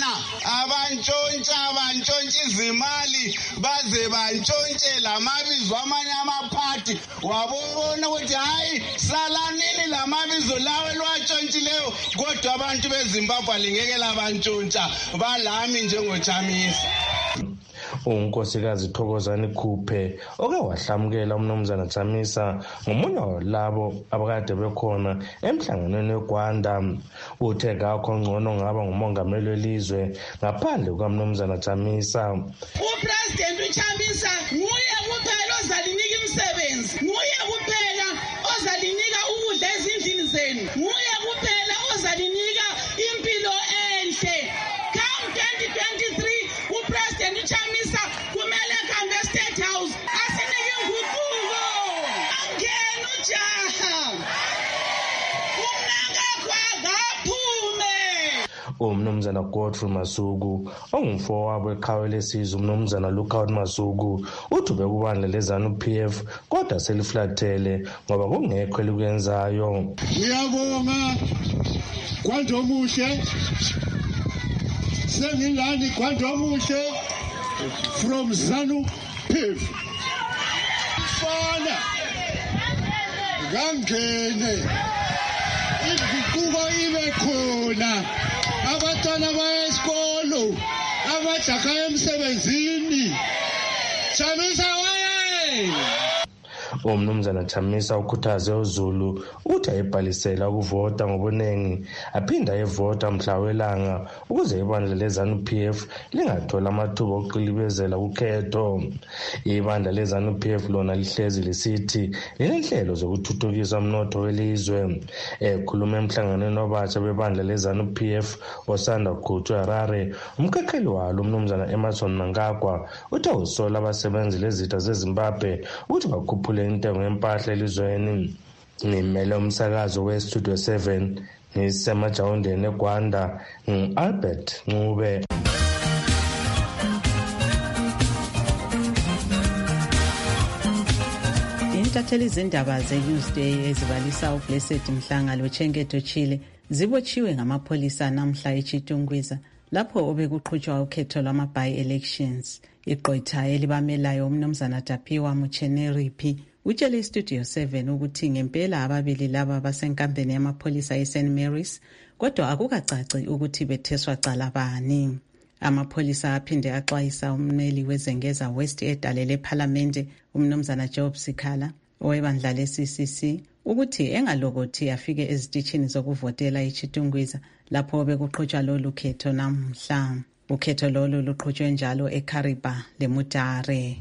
abantshontsha abantshontsha izimali baze bantshontshe lamabizo amanye amaphathi wabona ukuthi hayi salanini lamabizo lawe lwatshontshileyo kodwa abantu beZimbabwe lingeke labantshontsha balami njengoChamisa. unkosikazi Thokozani Khuphe oke wahlamukela umnumzana Chamisa ngomunye walabo abakade bekhona emhlanganweni weGwanda. Uthe kakho ngcono ngaba ngumongameli welizwe ngaphandle kukamnumzana Chamisa. uPresident uChamisa nguye kuphela ozalinika imisebenzi, nguye kuphela ozalinika ukudla ezindlini zenu, nguye kuphela ozalinika impilo enhle. Come twenty twenty-three uPresident uChamisa kumele kambe State House asinike inguquko. Angena ujaha umnanga kwagaphume. Umnumzana Godfrey Masuku ongumfowabo eqhawe lesizwe umnumzana Lookout Masuku uthi bekubandla leZANU P F kodwa seliflathele ngoba kungekho elikwenzayo. Ngiyabonga Kwandomuhle sengilani Kwandomuhle from ZANU P F. Fana ngangene inguquko ibe khona, abantwana baya esikolo, abadaka emsebenzini. Chamisa waye. Umnumzana Chamisa ukhuthaze uZulu uthi ayibhalisela ukuvota ngobunengi aphinda evota mhla welanga ukuze ibandla leZANU P F lingathola amathuba okuqilibezela ukhetho. Ibandla leZANU P F lona lihlezi lisithi linenhlelo zokuthuthukisa umnotho welizwe. Ekhuluma emhlanganweni wabatsha bebandla leZANU P F osanda kukhutshwa eHarare, umkhakheli walo umnumzana Emerson Mnangagwa uthi usola abasebenzi lezitha zeZimbabwe ukuthi bakhuphule intengo yempahla elizweni. Ngimele umsakazo weStudio seven ngisemajawundeni eGwanda ngu-Albert Ncube. Intatheli izindaba ze-Newsday ezibalisa uBlessed Mhlanga loChengeto Chile zibotshiwe ngamapholisa namhla eChitungwiza lapho obekuqhutshwa ukhetho lwama-by-elections. Iqoitha elibamelayo umnumzana Tapiwa Mucheneriphi utshele iStudio seven ukuthi ngempela ababili laba basenkambeni yamapholisa eSaint Mary's kodwa akukacaci ukuthi betheswa cala bani. Amapholisa aphinde axwayisa ummeli wezengeza West edalele eParliamente umnumzana Job Sikhala owebandla le-C C C ukuthi engalokothi afike ezitishini zokuvotela eChitungwiza lapho bekuqhutshwa lolu khetho namhla. Ukhetho lolu luqhutshwe njalo eKariba leMutare.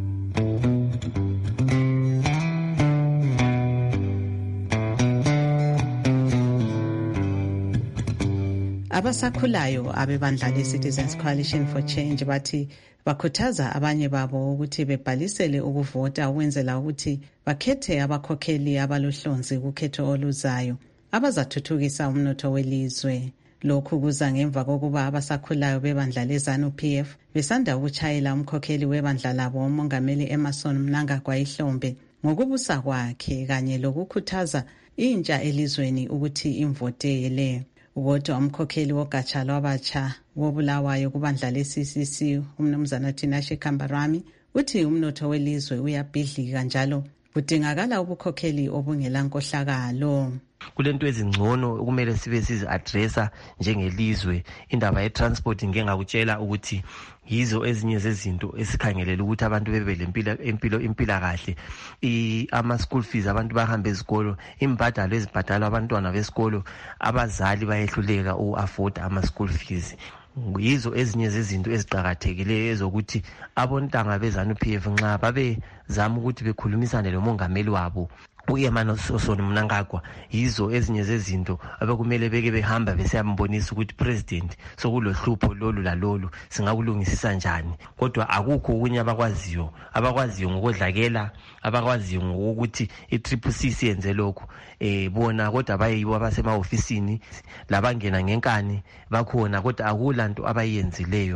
Abasakhulayo abebandla le-Citizens Coalition for Change bathi bakhuthaza abanye babo ukuthi bebhalisele ukuvota ukwenzela ukuthi bakhethe abakhokheli abalohlonzi kukhetho oluzayo abazathuthukisa umnotho welizwe. Lokhu kuza ngemva kokuba abasakhulayo bebandla leZANU P F besanda ukutshayela umkhokheli webandla labo umongameli Emerson Mnangagwa ihlombe ngokubusa kwakhe kanye lokukhuthaza intsha elizweni ukuthi imvotele. Kodwa umkhokheli wogatsha lwabatsha wobulawayo kubandla le-C C C umnumzana Tinashe Kambarami uthi umnotho welizwe uyabhidlika njalo kudingakala ubukhokheli obungela nkohlakalo. Kulento ezingcono okumele sibe sizi addressa njengelizwe. Indaba ye-transport ngengakutshela ukuthi yizo ezinye zezinto esikhangelela ukuthi abantu bebe lempilo impilo impila kahle. Ama school fees abantu bahambe ezikolo, imbadalo ezibhadalwa abantwana besikolo, abazali bayehluleka u-afford ama school fees. Yizo ezinye zezinto eziqhakathekileyo ezokuthi abontanga beZANU P F nxa babe zama ukuthi bekhulumisane lomongameli wabo uEmerson Mnangagwa, yizo ezinye zezinto abekumele beke behamba besiyambonisa ukuthi president sokulohlupho lolu lalolu singakulungisisa njani. Kodwa akukho okunye abakwaziyo abakwaziyo ngokodlakela, abakwaziyo ngokuthi i-Triple C siyenze lokho eh bona kodwa bayibo abasema ofisini labangena ngenkani bakhona kodwa akulanto abayenzileyo.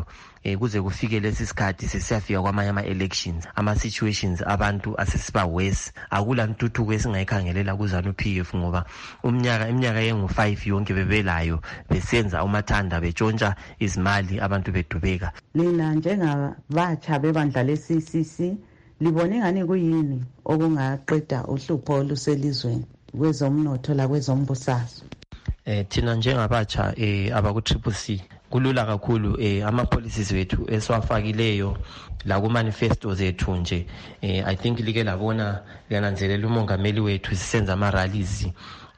eh, kuze kufike lesi sikhathi sesiyafika kwamanye ama-elections ama-situations abantu asesiba worse. Akula ntuthuko esingayikhangelela kuZANU-P F ngoba umnyaka iminyaka yengu-five yonke bebelayo besenza umathanda betshontsha izimali abantu bedubeka. Lina njengabatsha bebandla le-C C C libone ngani kuyini okungaqeda uhlupho oluselizweni kwezomnotho la kwezombusazwe? Eh thina njengabatsha eh abaku-Triple C kulula kakhulu eh ama policies wethu esiwafakileyo la ku manifesto zethu nje eh I think like labona liyananzelela umongameli wethu sisenza ama rallies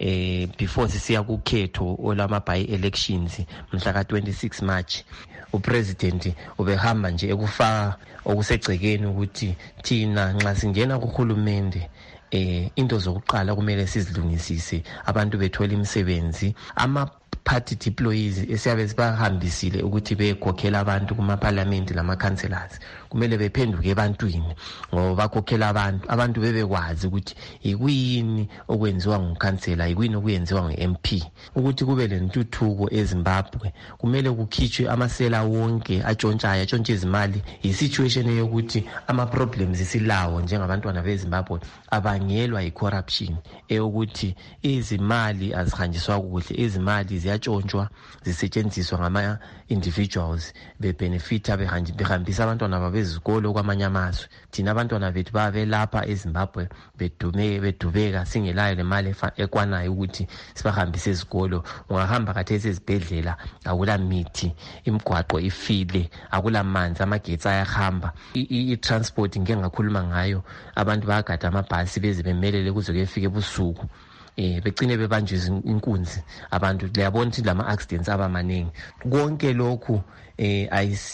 eh before sisiya kukhetho olama by elections mhla ka twenty-six March. Upresident ubehamba nje ekufaka okusegcekeni ukuthi thina nxa singena kuhulumende eh into zokuqala kumele sizilungisise abantu bethola imisebenzi. Ama party deployees esiyabe sibahambisile ukuthi bekhokhela abantu kuma parliament lama councillors kumele bephenduke ebantwini ngoba bakhokhela abantu abantu bebekwazi ukuthi ikuyini okwenziwa ngukhansela ikuyini okuyenziwa nge-M P ukuthi kube lentuthuko eZimbabwe. Kumele kukhitshwe amasela wonke atshontshayo atshontshe izimali. Yi-situation yokuthi ama-problems isilawo njengabantwana beZimbabwe abangelwa yi-corruption eyokuthi izimali azihanjiswa kuhle, izimali ziyatshontshwa zisetshenziswa ngama individuals bebenefita behambisa abantwana babezikolo kwamanye amazwe. Thina abantwana bethu babe lapha eZimbabwe bedume bedubeka singelayo le mali ekwanayo ukuthi sibahambise ezikolo. Ungahamba khathesi ezibhedlela akula mithi, imigwaqo ifile, akula manzi, amagetsi ayahamba. I-transport ngeke ngakhuluma ngayo, abantu bayagada amabhasi beze bemelele kuze kuyefika ebusuku. Eh begcine bebanjwe inkunzi abantu. Liyabona ukuthi lama accidents abamaningi. Konke lokhu eh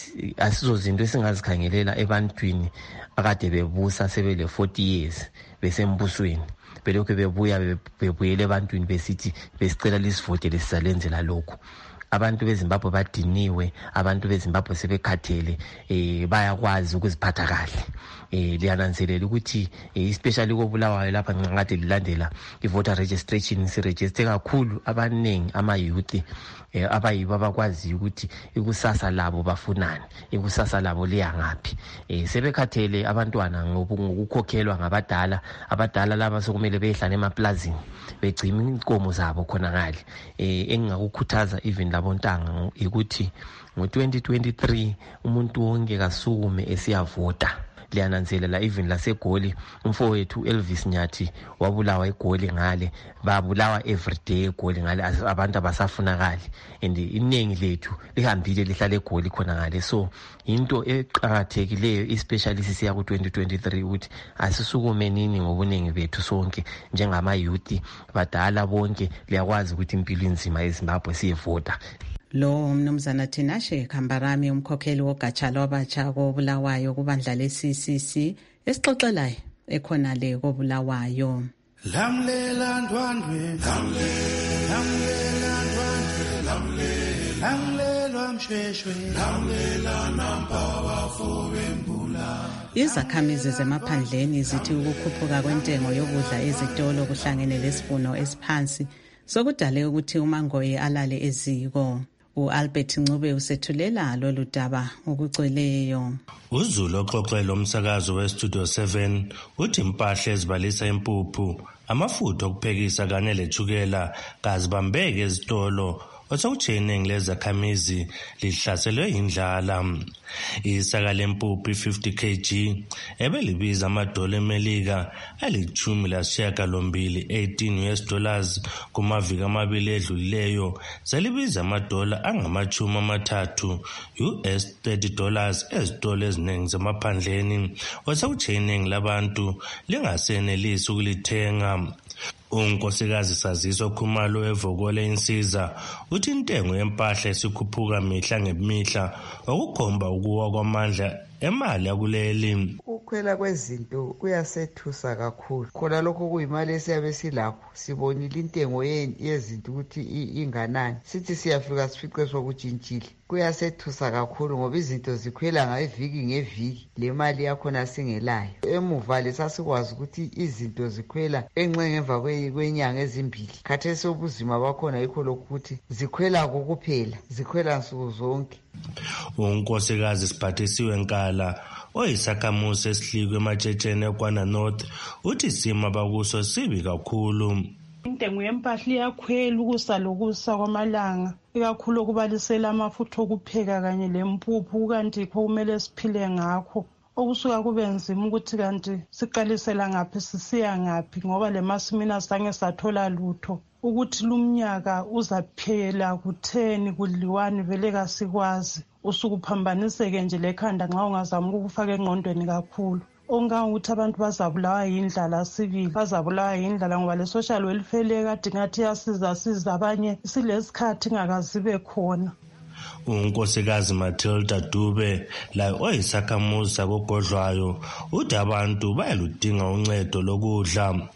asizo zinto esingazikhangelela ebantwini akade bebusa sebele forty years besembusweni. Belokho bebuya bebuyele ebantwini besithi besicela lisivote lesizalenzela lokho. Abantu beZimbabwe badiniwe, abantu beZimbabwe sebekhathele, eh bayakwazi ukuziphatha kahle. Eh liyananzelela ukuthi especially koBulawayo lapha ngiqade lilandela ivoter registration siregister kakhulu abanengi ama youth eh abayibo abakwazi ukuthi ikusasa labo bafunani, ikusasa labo liya ngaphi. Eh sebekhathele abantwana ngokukhokhelwa ngabadala, abadala laba sokumele behlane emaplazini begcina inkomo zabo khona ngale. Eh engingakukhuthaza even labontanga ukuthi ngo twenty twenty-three umuntu wonke kasukume esiyavota. Liyananzelela even laseGoli umfowethu Elvis Nyathi wabulawa eGoli ngale, babulawa everyday eGoli ngale, abantu abasafunakali and iningi lethu lihambile lihlala eGoli khona ngale. So into eqhakathekileyo especially sisiya ku twenty twenty-three ukuthi asisukume nini ngobuningi bethu sonke njengama youth badala bonke liyakwazi ukuthi impilo inzima eZimbabwe siyevota. Lo umnumzana Tinashe Kambarami umkhokheli wogatsha lwabatsha koBulawayo kubandla le-C C C esixoxelayo ekhona le koBulawayo. Lamlela ndwandwe lamlela ndwandwe lamlela lamlela mshweshwe lamlela nampawa fobembula. Izakhamizi zemaphandleni zithi ukukhuphuka kwentengo yokudla ezitolo kuhlangene lesivuno esiphansi sokudale ukuthi uMangoye alale eziko. U-Albert Ncube usethulela lolu daba okugcweleyo. UZulu oxoxela umsakazo weStudio seven uthi impahla ezibalisa impuphu, amafutha okuphekisa kanye lethukela kazibambeke ezitolo osawutsheningi lezakhamizi lihlaselwe indlala. Isaka lempuphu i-fifty kilograms ebelibiza amadola emelika alithumi lasishiyagalombili eighteen U S dollars kumaviki amabili edlulileyo selibiza amadola angamachumi amathathu U S thirty dollars ezitolo eziningi zamaphandleni osawutsheningi labantu lingasenelisi ukulithenga. Unkosikazi Saziso Khumalo evokole insiza uthi intengo yempahla esikhuphuka mihla ngemihla okukhomba ukuwa kwamandla emali akuleli. Ukukhwela kwezinto kuyasethusa kakhulu. Khona lokho kuyimali esiyabe silakho. Sibonile intengo yezinto ukuthi inganani. Sithi siyafika sifice sokutshintshile. Kuyasethusa kakhulu ngoba izinto zikhwela ngeviki ngeviki. Le mali yakhona singelayo. Emuva lesasikwazi ukuthi izinto zikhwela enxe ngemva kwenyanga ezimbili. Khathesi ubuzima bakhona yikho lokho ukuthi zikhwela kokuphela. Zikhwela nsuku zonke. unkosikazi Siphathisiwe Nkala oyisakhamuzi esihlikwe ematshetsheni eKwana North uthi isimo abakuso sibi kakhulu. Intengo yempahla iyakhwela ukusa lokusa kwamalanga, ikakhulu okubalisela amafutha okupheka kanye lempuphu, kanti kho kumele siphile ngakho. Okusuka kube nzima ukuthi kanti siqalisela ngaphi sisiya ngaphi ngoba le masimina sange sathola lutho. Ukuthi lumnyaka uzaphela kutheni kudliwani vele kasikwazi. Usukuphambaniseke nje lekhanda nxa ungazama ukufaka engqondweni kakhulu. Ongangukuthi abantu bazabulawa yindlala sibili, bazabulawa yindlala ngoba le social welfare kade ngathi yasiza siza abanye silesikhathi ingakazibe khona. Unkosikazi Matilda Dube la oyisakhamuzi sakogodlwayo uthi abantu bayaludinga uncedo lokudla.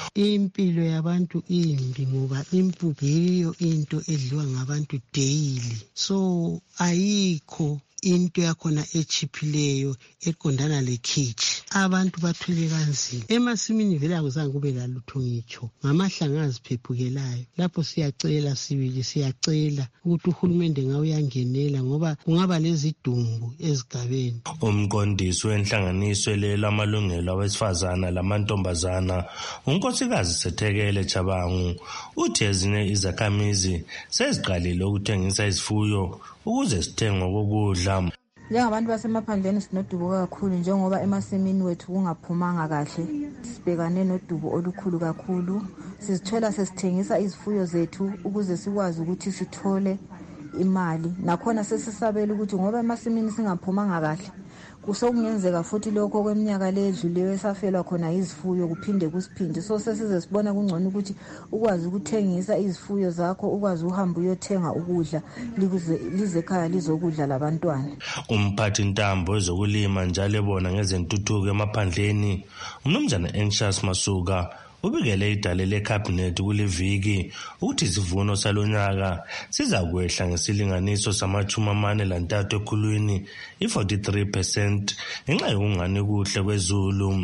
Impilo yabantu imbi ngoba impuphu yiyo into edliwa ngabantu daily, so ayikho into yakhona echiphileyo eqondana lekhithi. Abantu bathwele kanzima emasimini vele akuzange kube lalutho ngitsho ngamahlanga aziphephukelayo. Lapho siyacela sibili siyacela ukuthi uhulumende ngawuyangenela ngoba kungaba lezidumbu ezigabeni. Umqondisi wenhlanganiso lelo amalungelo awesifazana lamantombazana unkosikazi Sethekele Chabangu uthi ezinye izakhamizi seziqalile ukuthengisa izifuyo ukuze sithengwe kokudla. Njengabantu basemaphandleni sinodubo kakhulu njengoba emasimini wethu kungaphumanga kahle. Sibhekane nodubo olukhulu kakhulu. Sizithola sesithengisa izifuyo zethu ukuze sikwazi ukuthi sithole imali. Nakhona sesisabela ukuthi ngoba emasimini singaphumanga kahle kusokungenzeka futhi lokho kweminyaka le edluliwe safelwa khona izifuyo kuphinde kusiphinde. So sesize sibona kungcono ukuthi ukwazi ukuthengisa izifuyo zakho, ukwazi uhamba uyothenga ukudla lize ekhaya lizokudla labantwana. Umphathi Ntambo ezokulima njalo ebona ngezentuthuko emaphandleni uMnumzana Anxious Masuka ubikele idale leCabinet kuleviki ukuthi isivuno salonyaka sizakwehla ngesilinganiso samachumi amane lantathu ekhulwini i-forty-three percent ngenxa yokungani kuhle kwezulu.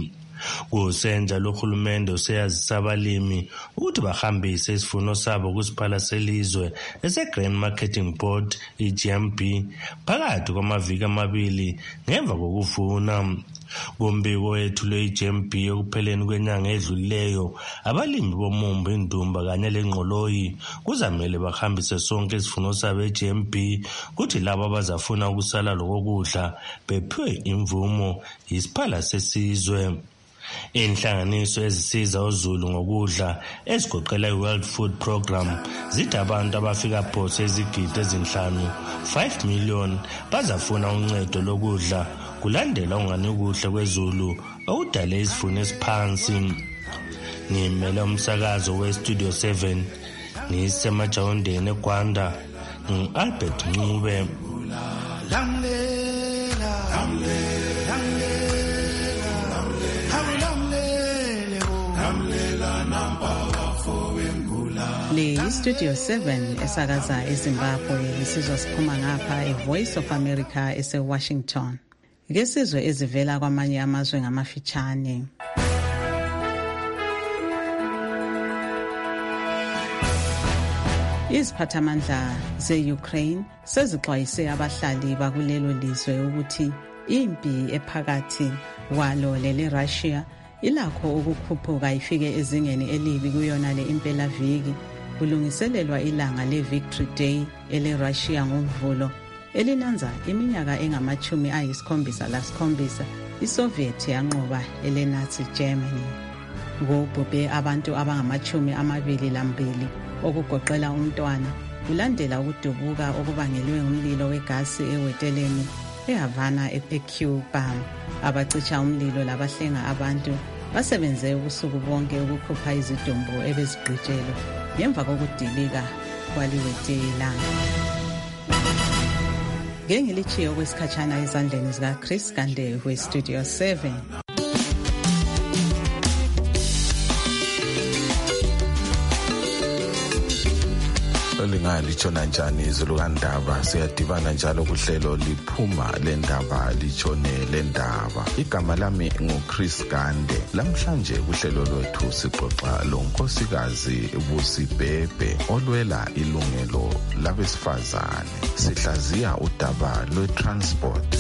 Kusenja lohulumende useyazisa abalimi ukuthi bahambise isivuno sabo kusiphala selizwe ese-Grain Marketing Board i-G M B phakathi kwamaviki amabili ngemva kokuvuna. Kumbiko wethu lwe-G M B ekupheleni kwenyanga edlulileyo abalimi bomumbu, indumba kanye lengqoloyi kuzamele bahambise sonke isivuno sabo e-G M B kuthi labo abazafuna ukusala lokudla bephiwe imvumo yisiphala sesizwe. Inhlanganiso ezisiza uZulu ngokudla ezigoqela i-World Food Program zithi abantu abafika phose izigidi ezinhlanu five million bazafuna uncedo lokudla kulandela ungani kuhle kwezulu okudale isivuno esiphansi. Ngimele umsakazo we-Studio seven ngisemajawondeni eGwanda ngu-Albert Ncube. Le Studio seven esakaza eZimbabwe isizwa siphuma ngapha eVoice of America ese-Washington. Ngesizwe ezivela kwamanye amazwe ngamafitshane. Iziphathamandla ze-Ukraine sezixwayise abahlali bakulelo lizwe ukuthi impi ephakathi kwalo lele-Russia ilakho ukukhuphuka ifike ezingeni elibi kuyona le impelaviki kulungiselelwa ilanga le-Victory Day ele-Russia ngoMvulo elinanza iminyaka engamachumi ayisikhombisa lasikhombisa iSoviet yanqoba ele-Nazi Germany. Kubhubhe abantu abangamachumi amabili lambili okugoqela umntwana kulandela ukudubuka okubangelwe umlilo wegasi eweteleni eHavana eCuba. Abacisha umlilo labahlenga abantu basebenze ubusuku bonke ukukhupha izidumbu ebezigqitshelwe ngemva kokudilika kwaliwetela. Ngengilichiyo kwesikhatshana ezandleni zikaChris Kande we-Studio seven. Lingalitshona njani izulu kandaba siyadibana njalo kuhlelo liphuma lendaba litshone lendaba. Igama lami nguChris Kande. Lamhlanje kuhlelo lwethu sixoxa lonkosikazi Busibhebhe olwela ilungelo labesifazane. sihlaziya udaba lwe-transport.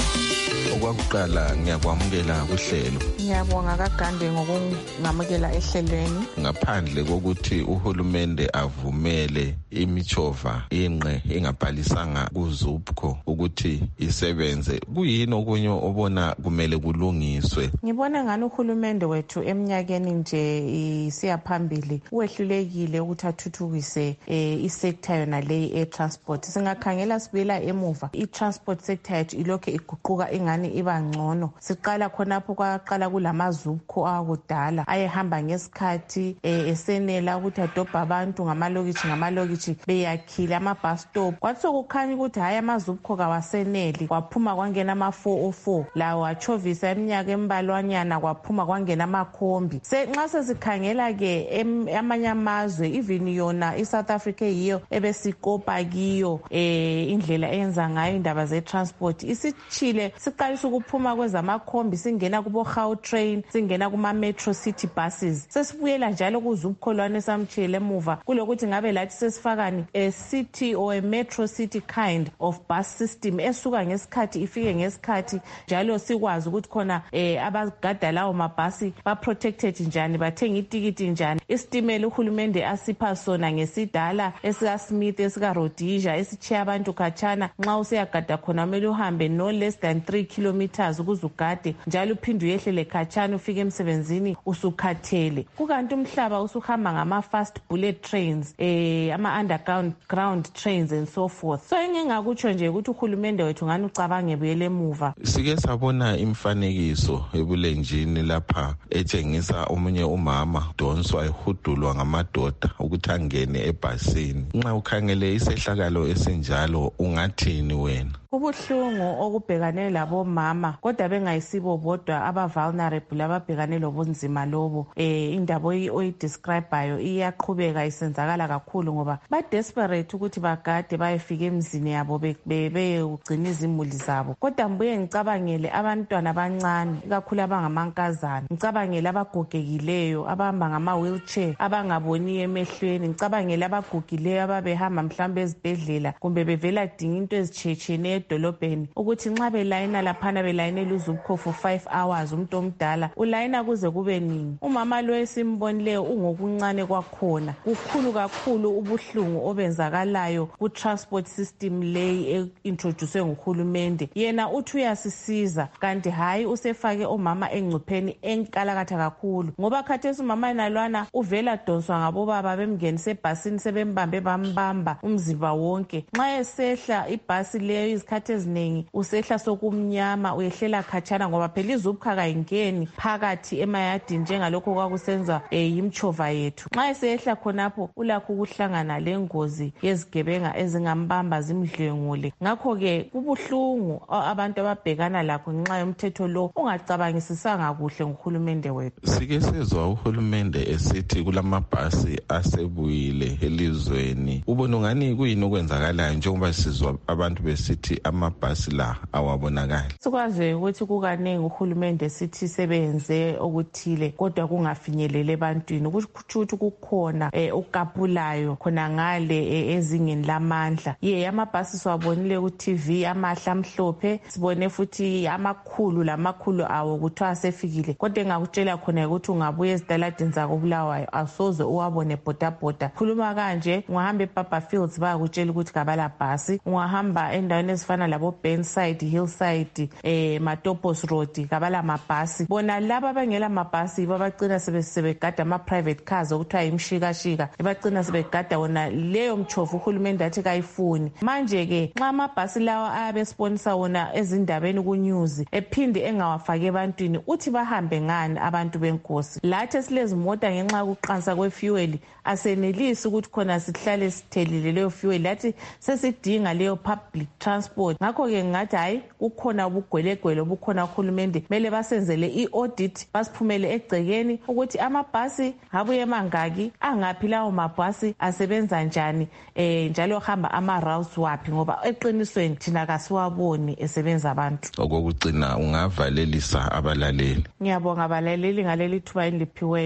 Okwakuqala ngiyakwamukela kuhlelo. Ngiyabonga kaGande ngokungamukela ehlelweni. Ngaphandle kokuthi uhulumende avumele imichova inqe engabhalisanga kuZUPCO ukuthi isebenze, kuyini okunye obona kumele kulungiswe? Ngibona ngani uhulumende wethu eminyakeni nje isiya phambili uwehlulekile ukuthi athuthukise i-sector yona leyi e-transport. Singakhangela sibuyela emuva, i-transport sector yethu ilokhu iguquka ingani iba ngcono. Siqala khonapho kwaqala kulamazupco akudala ayehamba ngesikhathi esenela ukuthi adobha abantu ngamalokithi ngamalokithi beyakhile ama-bus stop. Kwathi sokukhanya ukuthi hayi amazupco kawaseneli, kwaphuma kwangena ama-four oh four lawo achovisa iminyaka embalwanyana, kwaphuma kwangena amakhombi. Nxa sesikhangela-ke amanye amazwe, even yona i-South Africa yiyo ebesikopa kiyo eh indlela eyenza ngayo indaba ze-transport. Isitshile siqalisa ukuphuma kwezamakhombi singena kubo Gautrain, singena kuma Metro City buses. Sesibuyela njalo kuZUPCO lwane samtshile emuva kulokuthi ngabe lathi sesifakani a city or a Metro City kind of bus system esuka ngesikhathi ifike ngesikhathi, njalo sikwazi ukuthi khona eh abagada lawo mabhasi ba protected njani, bathenga itikiti njani. Isitimela uhulumende asipha sona ngesidala esika Smith esika Rhodesia esichiya abantu khatshana, nxa usiyagada khona kumele uhambe no less than three kilometers ukuzugade, njalo uphinde uyehlele khatshana ufike emsebenzini usukhathele. Kukanti umhlaba usuhamba ngama fast bullet trains, eh ama underground ground trains and so forth. So engingakutsho nje ukuthi uhulumende wethu ngani ucabange buyele emuva. Sike sabona imfanekiso ebulenjini lapha etshengisa omunye umama donswa ehudulwa ngamadoda ukuthi angene ebhasini. Nxa ukhangele isehlakalo esinjalo ungathini wena? Kubuhlungu okubhekane labo mama, kodwa bengayisibo bodwa aba vulnerable ababhekane lobunzima lobo. Eh indaba oyidescribeayo iyaqhubeka isenzakala kakhulu ngoba ba desperate ukuthi bagade bayefika emzini yabo beyugcina izimuli zabo. Kodwa mbuye ngicabangele abantwana abancane, ikakhulu abangamankazana, ngicabangele abagogekileyo abahamba ngama wheelchair, abangaboniyo emehlweni, ngicabangele abagugileyo ababehamba mhlawumbe ezibhedlela kumbe bevela dinga into ezitshetsheneyo edolobheni, ukuthi nxa belayina laphana belayinela uZUPCO for five hours umuntu omdala ulayina kuze kube nini. Umama lo esimbonileyo ungokuncane kwakhona. Kukhulu kakhulu ubuhlungu obenzakalayo ku transport system leyi e-introduce nguhulumende. Yena uthi uyasisiza kanti hayi usefake omama engcupheni enkalakatha kakhulu, ngoba khathesi umama nalwana uvela donswa ngabobaba bemngenise ebhasini sebembambe bambamba umzimba wonke. Nxa esehla ibhasi leyo izikhathi eziningi usehla sokumnyama, uyehlela khatshana ngoba phela iZUPCO kayingeni phakathi emayadini njengalokho kwakusenza imchova yethu. Nxa esehla khonapho ulakho ukuhlangana lengozi yezigebenga ezingambamba zimdlwengule. Ngakho-ke kubuhlungu abantu ababhekana lakho ngenxa yomthetho lo ungacabangisisanga kuhle nguhulumende wethu. Sike sezwa uhulumende esithi kulamabhasi asebuyile elizweni. Ubona ngani kuyini okwenzakalayo njengoba sizwa abantu besithi amabhasi la awabonakali? Sikwazi ukuthi kukaningi uhulumende sithi sebenze okuthile kodwa kungafinyelele ebantwini, ukuthi kukhona ukapulayo khona ngale ezingeni lamandla. Ye amabhasi siwabonile ku T V amahla amhlophe, sibone futhi amakhulu lamakhulu awo kuthiwa asefikile, kodwa engakutshela khona ukuthi ungabuya ezitaladini zakobulawayo asoze uwabone bhodabhoda. Khuluma kanje ungahamba eBaba Fields bayakutshela ukuthi kabala bhasi, ungahamba endaweni ezifana labo Burnside, Hillside, eh Matopos Road kabala mabhasi. Bona laba bengela mabhasi babagcina sebegada ama private cars okuthiwa imshikashika, ebagcina sebegada wona leyo mchofu uhulumende athi kayifuni. Manje ke nxa amabhasi lawa ayabe sponsor wona ezindabeni ku news ephinde engawafaki ebantwini uthi bahambe ngani abantu benkosi. Lathi silezimota ngenxa yokuqansa kwefuel asenelisi ukuthi khona sihlale sithelile leyo fuel, lathi sesidinga leyo public transport. Ngakho-ke ngathi hayi kukhona ubugwelegwele obukhona uhulumende mele basenzele i-audit, basiphumele egcekeni ukuthi amabhasi abuye mangaki, angaphi lawo mabhasi asebenza njani, eh njalo hamba ama routes waphi, ngoba eqinisweni thina kasiwaboni esebenza abantu. Okokugcina ungavalelisa abalaleli. Ngiyabonga abalaleli ngaleli thuba eliphiweyo.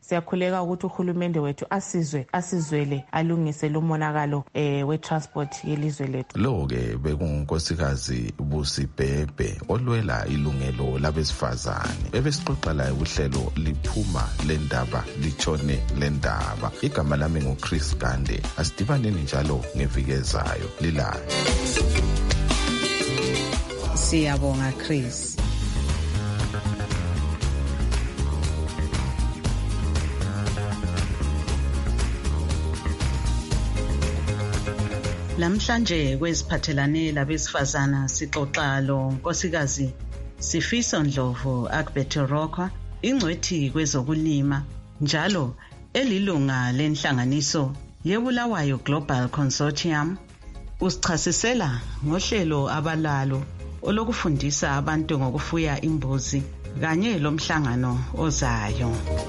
siyakhuleka ukuthi uhulumende wethu asizwe asizwele alungise lo monakalo eh we-transport yelizwe lethu. Lo-ke bekungunkosikazi Busibhebhe olwela ilungelo labesifazane. Ebesixoxa laye uhlelo liphuma lendaba litshone lendaba. Igama lami nguChris Gande. Asidibaneni njalo ngeviki ezayo lilayo. Siyabonga Chris. Lamhlanje kweziphathelane labesifazana sixoxa lo nkosikazi Sifiso Ndlovu Akbetorokwa, ingcwethi kwezokulima njalo elilunga lenhlanganiso yeBulawayo Global Consortium. Usichasisela ngohlelo abalalo olokufundisa abantu ngokufuya imbuzi kanye lomhlangano ozayo.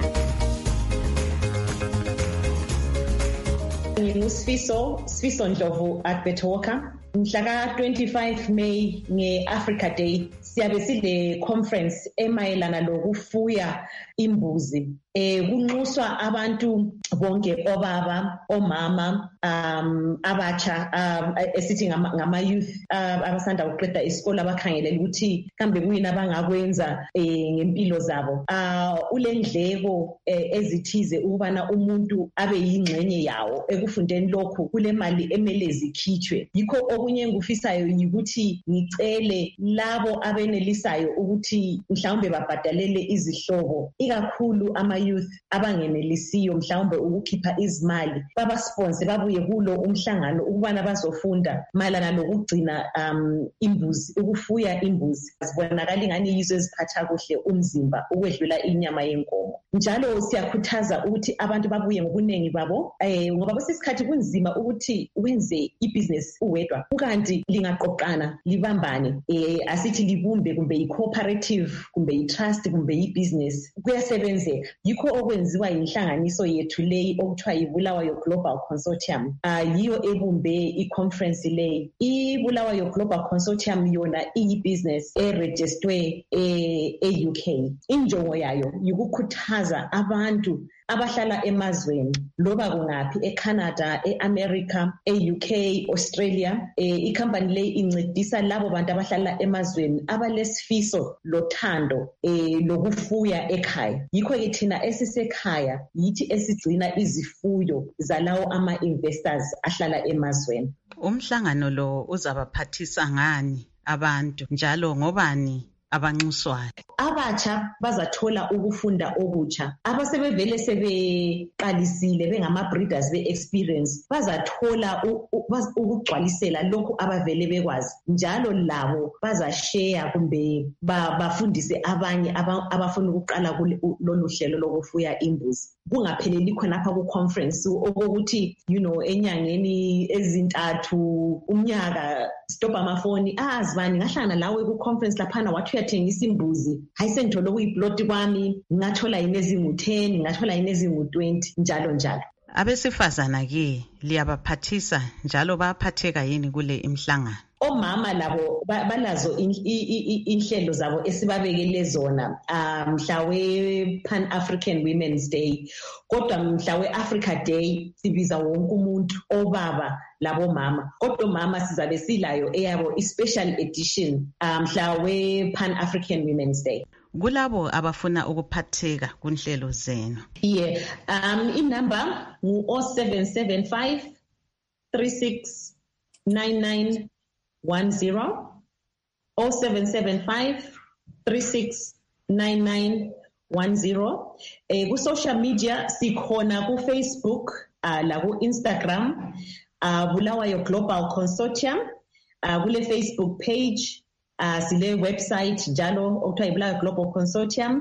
Sifiso Sifiso Ndlovu Akbetorokwa. Mhla ka twenty-five May nge-Africa Day siyabe sile conference emayelana lokufuya imbuzi. Eh kunxuswa abantu bonke, obaba, omama, um abatsha, um esithi ngama youth abasanda ukuqeda isikole abakhangelela ukuthi kambe kuyini abangakwenza eh ngempilo zabo. Ah ulendleko ezithize ukubana umuntu abe yingxenye yawo ekufundeni lokho, kule mali emele zikhitshwe. Yikho okunye engufisayo ukuthi ngicele labo abenelisayo ukuthi mhlawumbe babhadalele izihlobo, ikakhulu ama youth abangenelisiyo mhlawumbe ukukhipha izimali, baba sponsor babuye kulo umhlangano ukubana bazofunda malana lokugcina um imbuzi, ukufuya imbuzi. Sibonakala ingani yizo eziphatha kuhle umzimba ukwedlula inyama yenkomo. Njalo siyakhuthaza ukuthi abantu babuye ngobunengi babo eh ngoba besisikhathi kunzima ukuthi wenze ibusiness uwedwa, kanti lingaqoqana libambane, eh asithi libumbe kumbe i-cooperative kumbe i-trust kumbe i-business kuyasebenzeka. Yikho okwenziwa inhlanganiso yethu leyi okuthiwa yiBulawayo Global Consortium. Ah yiyo ebumbe i-conference leyi. IBulawayo Global Consortium yona iyi-business eregistered e-U K. Injongo yayo yikukhuthaza abantu abahlala emazweni loba kungaphi, eCanada, eAmerica, e-U K, Australia. Eh icompany leyi incedisa labo bantu abahlala emazweni abalesifiso lothando eh lokufuya ekhaya. Yikho ke thina esisekhaya yithi esigcina izifuyo zalawo ama investors ahlala emazweni. Umhlangano lo uzabaphathisa ngani abantu njalo ngobani abanxuswayo? Abatsha bazathola ukufunda okutsha. Abasebevele sebeqalisile bengama breeders be experience bazathola ukugcwalisela lokho abavele bekwazi. Njalo labo bazashare kumbe bafundise abanye abafuna ukuqala kulolu hlelo lokufuya imbuzi. Kungapheleli khonapha ku conference okokuthi you know enyangeni ezintathu umnyaka stop amafoni azibani ngahlangana lawe ku conference laphana wathi uyathengisa imbuzi, hayi sengithola kuyiplot kwami ngathola yini ezingu ten ngathola yini ezingu twenty njalo njalo. Abesifazana ke liyabaphathisa njalo bayaphatheka yini kule imhlangano? Omama labo balazo inhlelo zabo esibabekele zona mhla we Pan African Women's Day, kodwa mhla we Africa Day sibiza wonke umuntu, obaba labo mama, kodwa mama sizabe silayo eyabo i-special edition mhla we Pan African Women's Day. Kulabo abafuna ukuphatheka kunhlelo zenu. Yeah, um inumber ngu zero seven seven five three six nine nine one zero zero seven seven five three six nine nine one zero. Eh ku social media sikhona ku Facebook uh, la ku Instagram uh, Bulawayo Global Consortium, uh, kule Facebook page, uh, sile website njalo okuthiwa iBulawayo Global Consortium.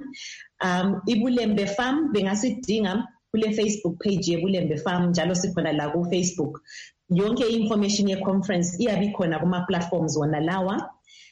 Um iBulembe Farm bengasidinga kule Facebook page yeBulembe Farm njalo sikhona la ku Facebook. Yonke information ye conference iyabe khona kuma platforms wona lawa.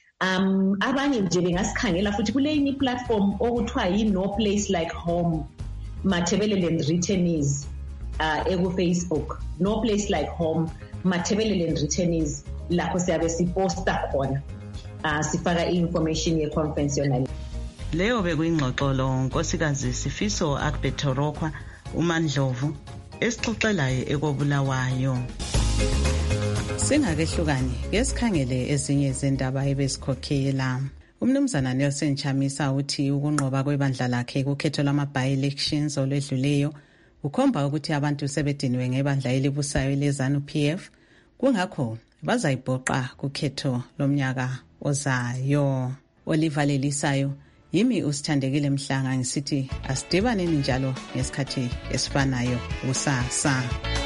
Um abanye nje bengasikhangela futhi kule ini platform okuthiwa yi No Place Like Home Mathebelele Returnees uh eku Facebook. No Place Like Home Mathebelele Returnees lapho siyabe siposta khona uh sifaka information ye conference yona. Leyo bekuyingxoxolo nkosikazi Sifiso Akbetorokwa uMandlovu esixoxelayo ekobulawayo. Singakehlukani ngesikhangele ezinye zendaba ebesikhokhela. Umnumzana Nelson Chamisa uthi ukunqoba kwebandla lakhe kukhetho lama-by-elections olwedluleyo ukhomba ukuthi abantu sebediniwe ngebandla elibusayo leZANU P F, kungakho bazayibhoqa kukhetho lomnyaka ozayo. Oliver Lelisayo, yimi uSithandekile Mhlanga ngisithi asidibaneni njalo ngesikhathi esifanayo kusasa.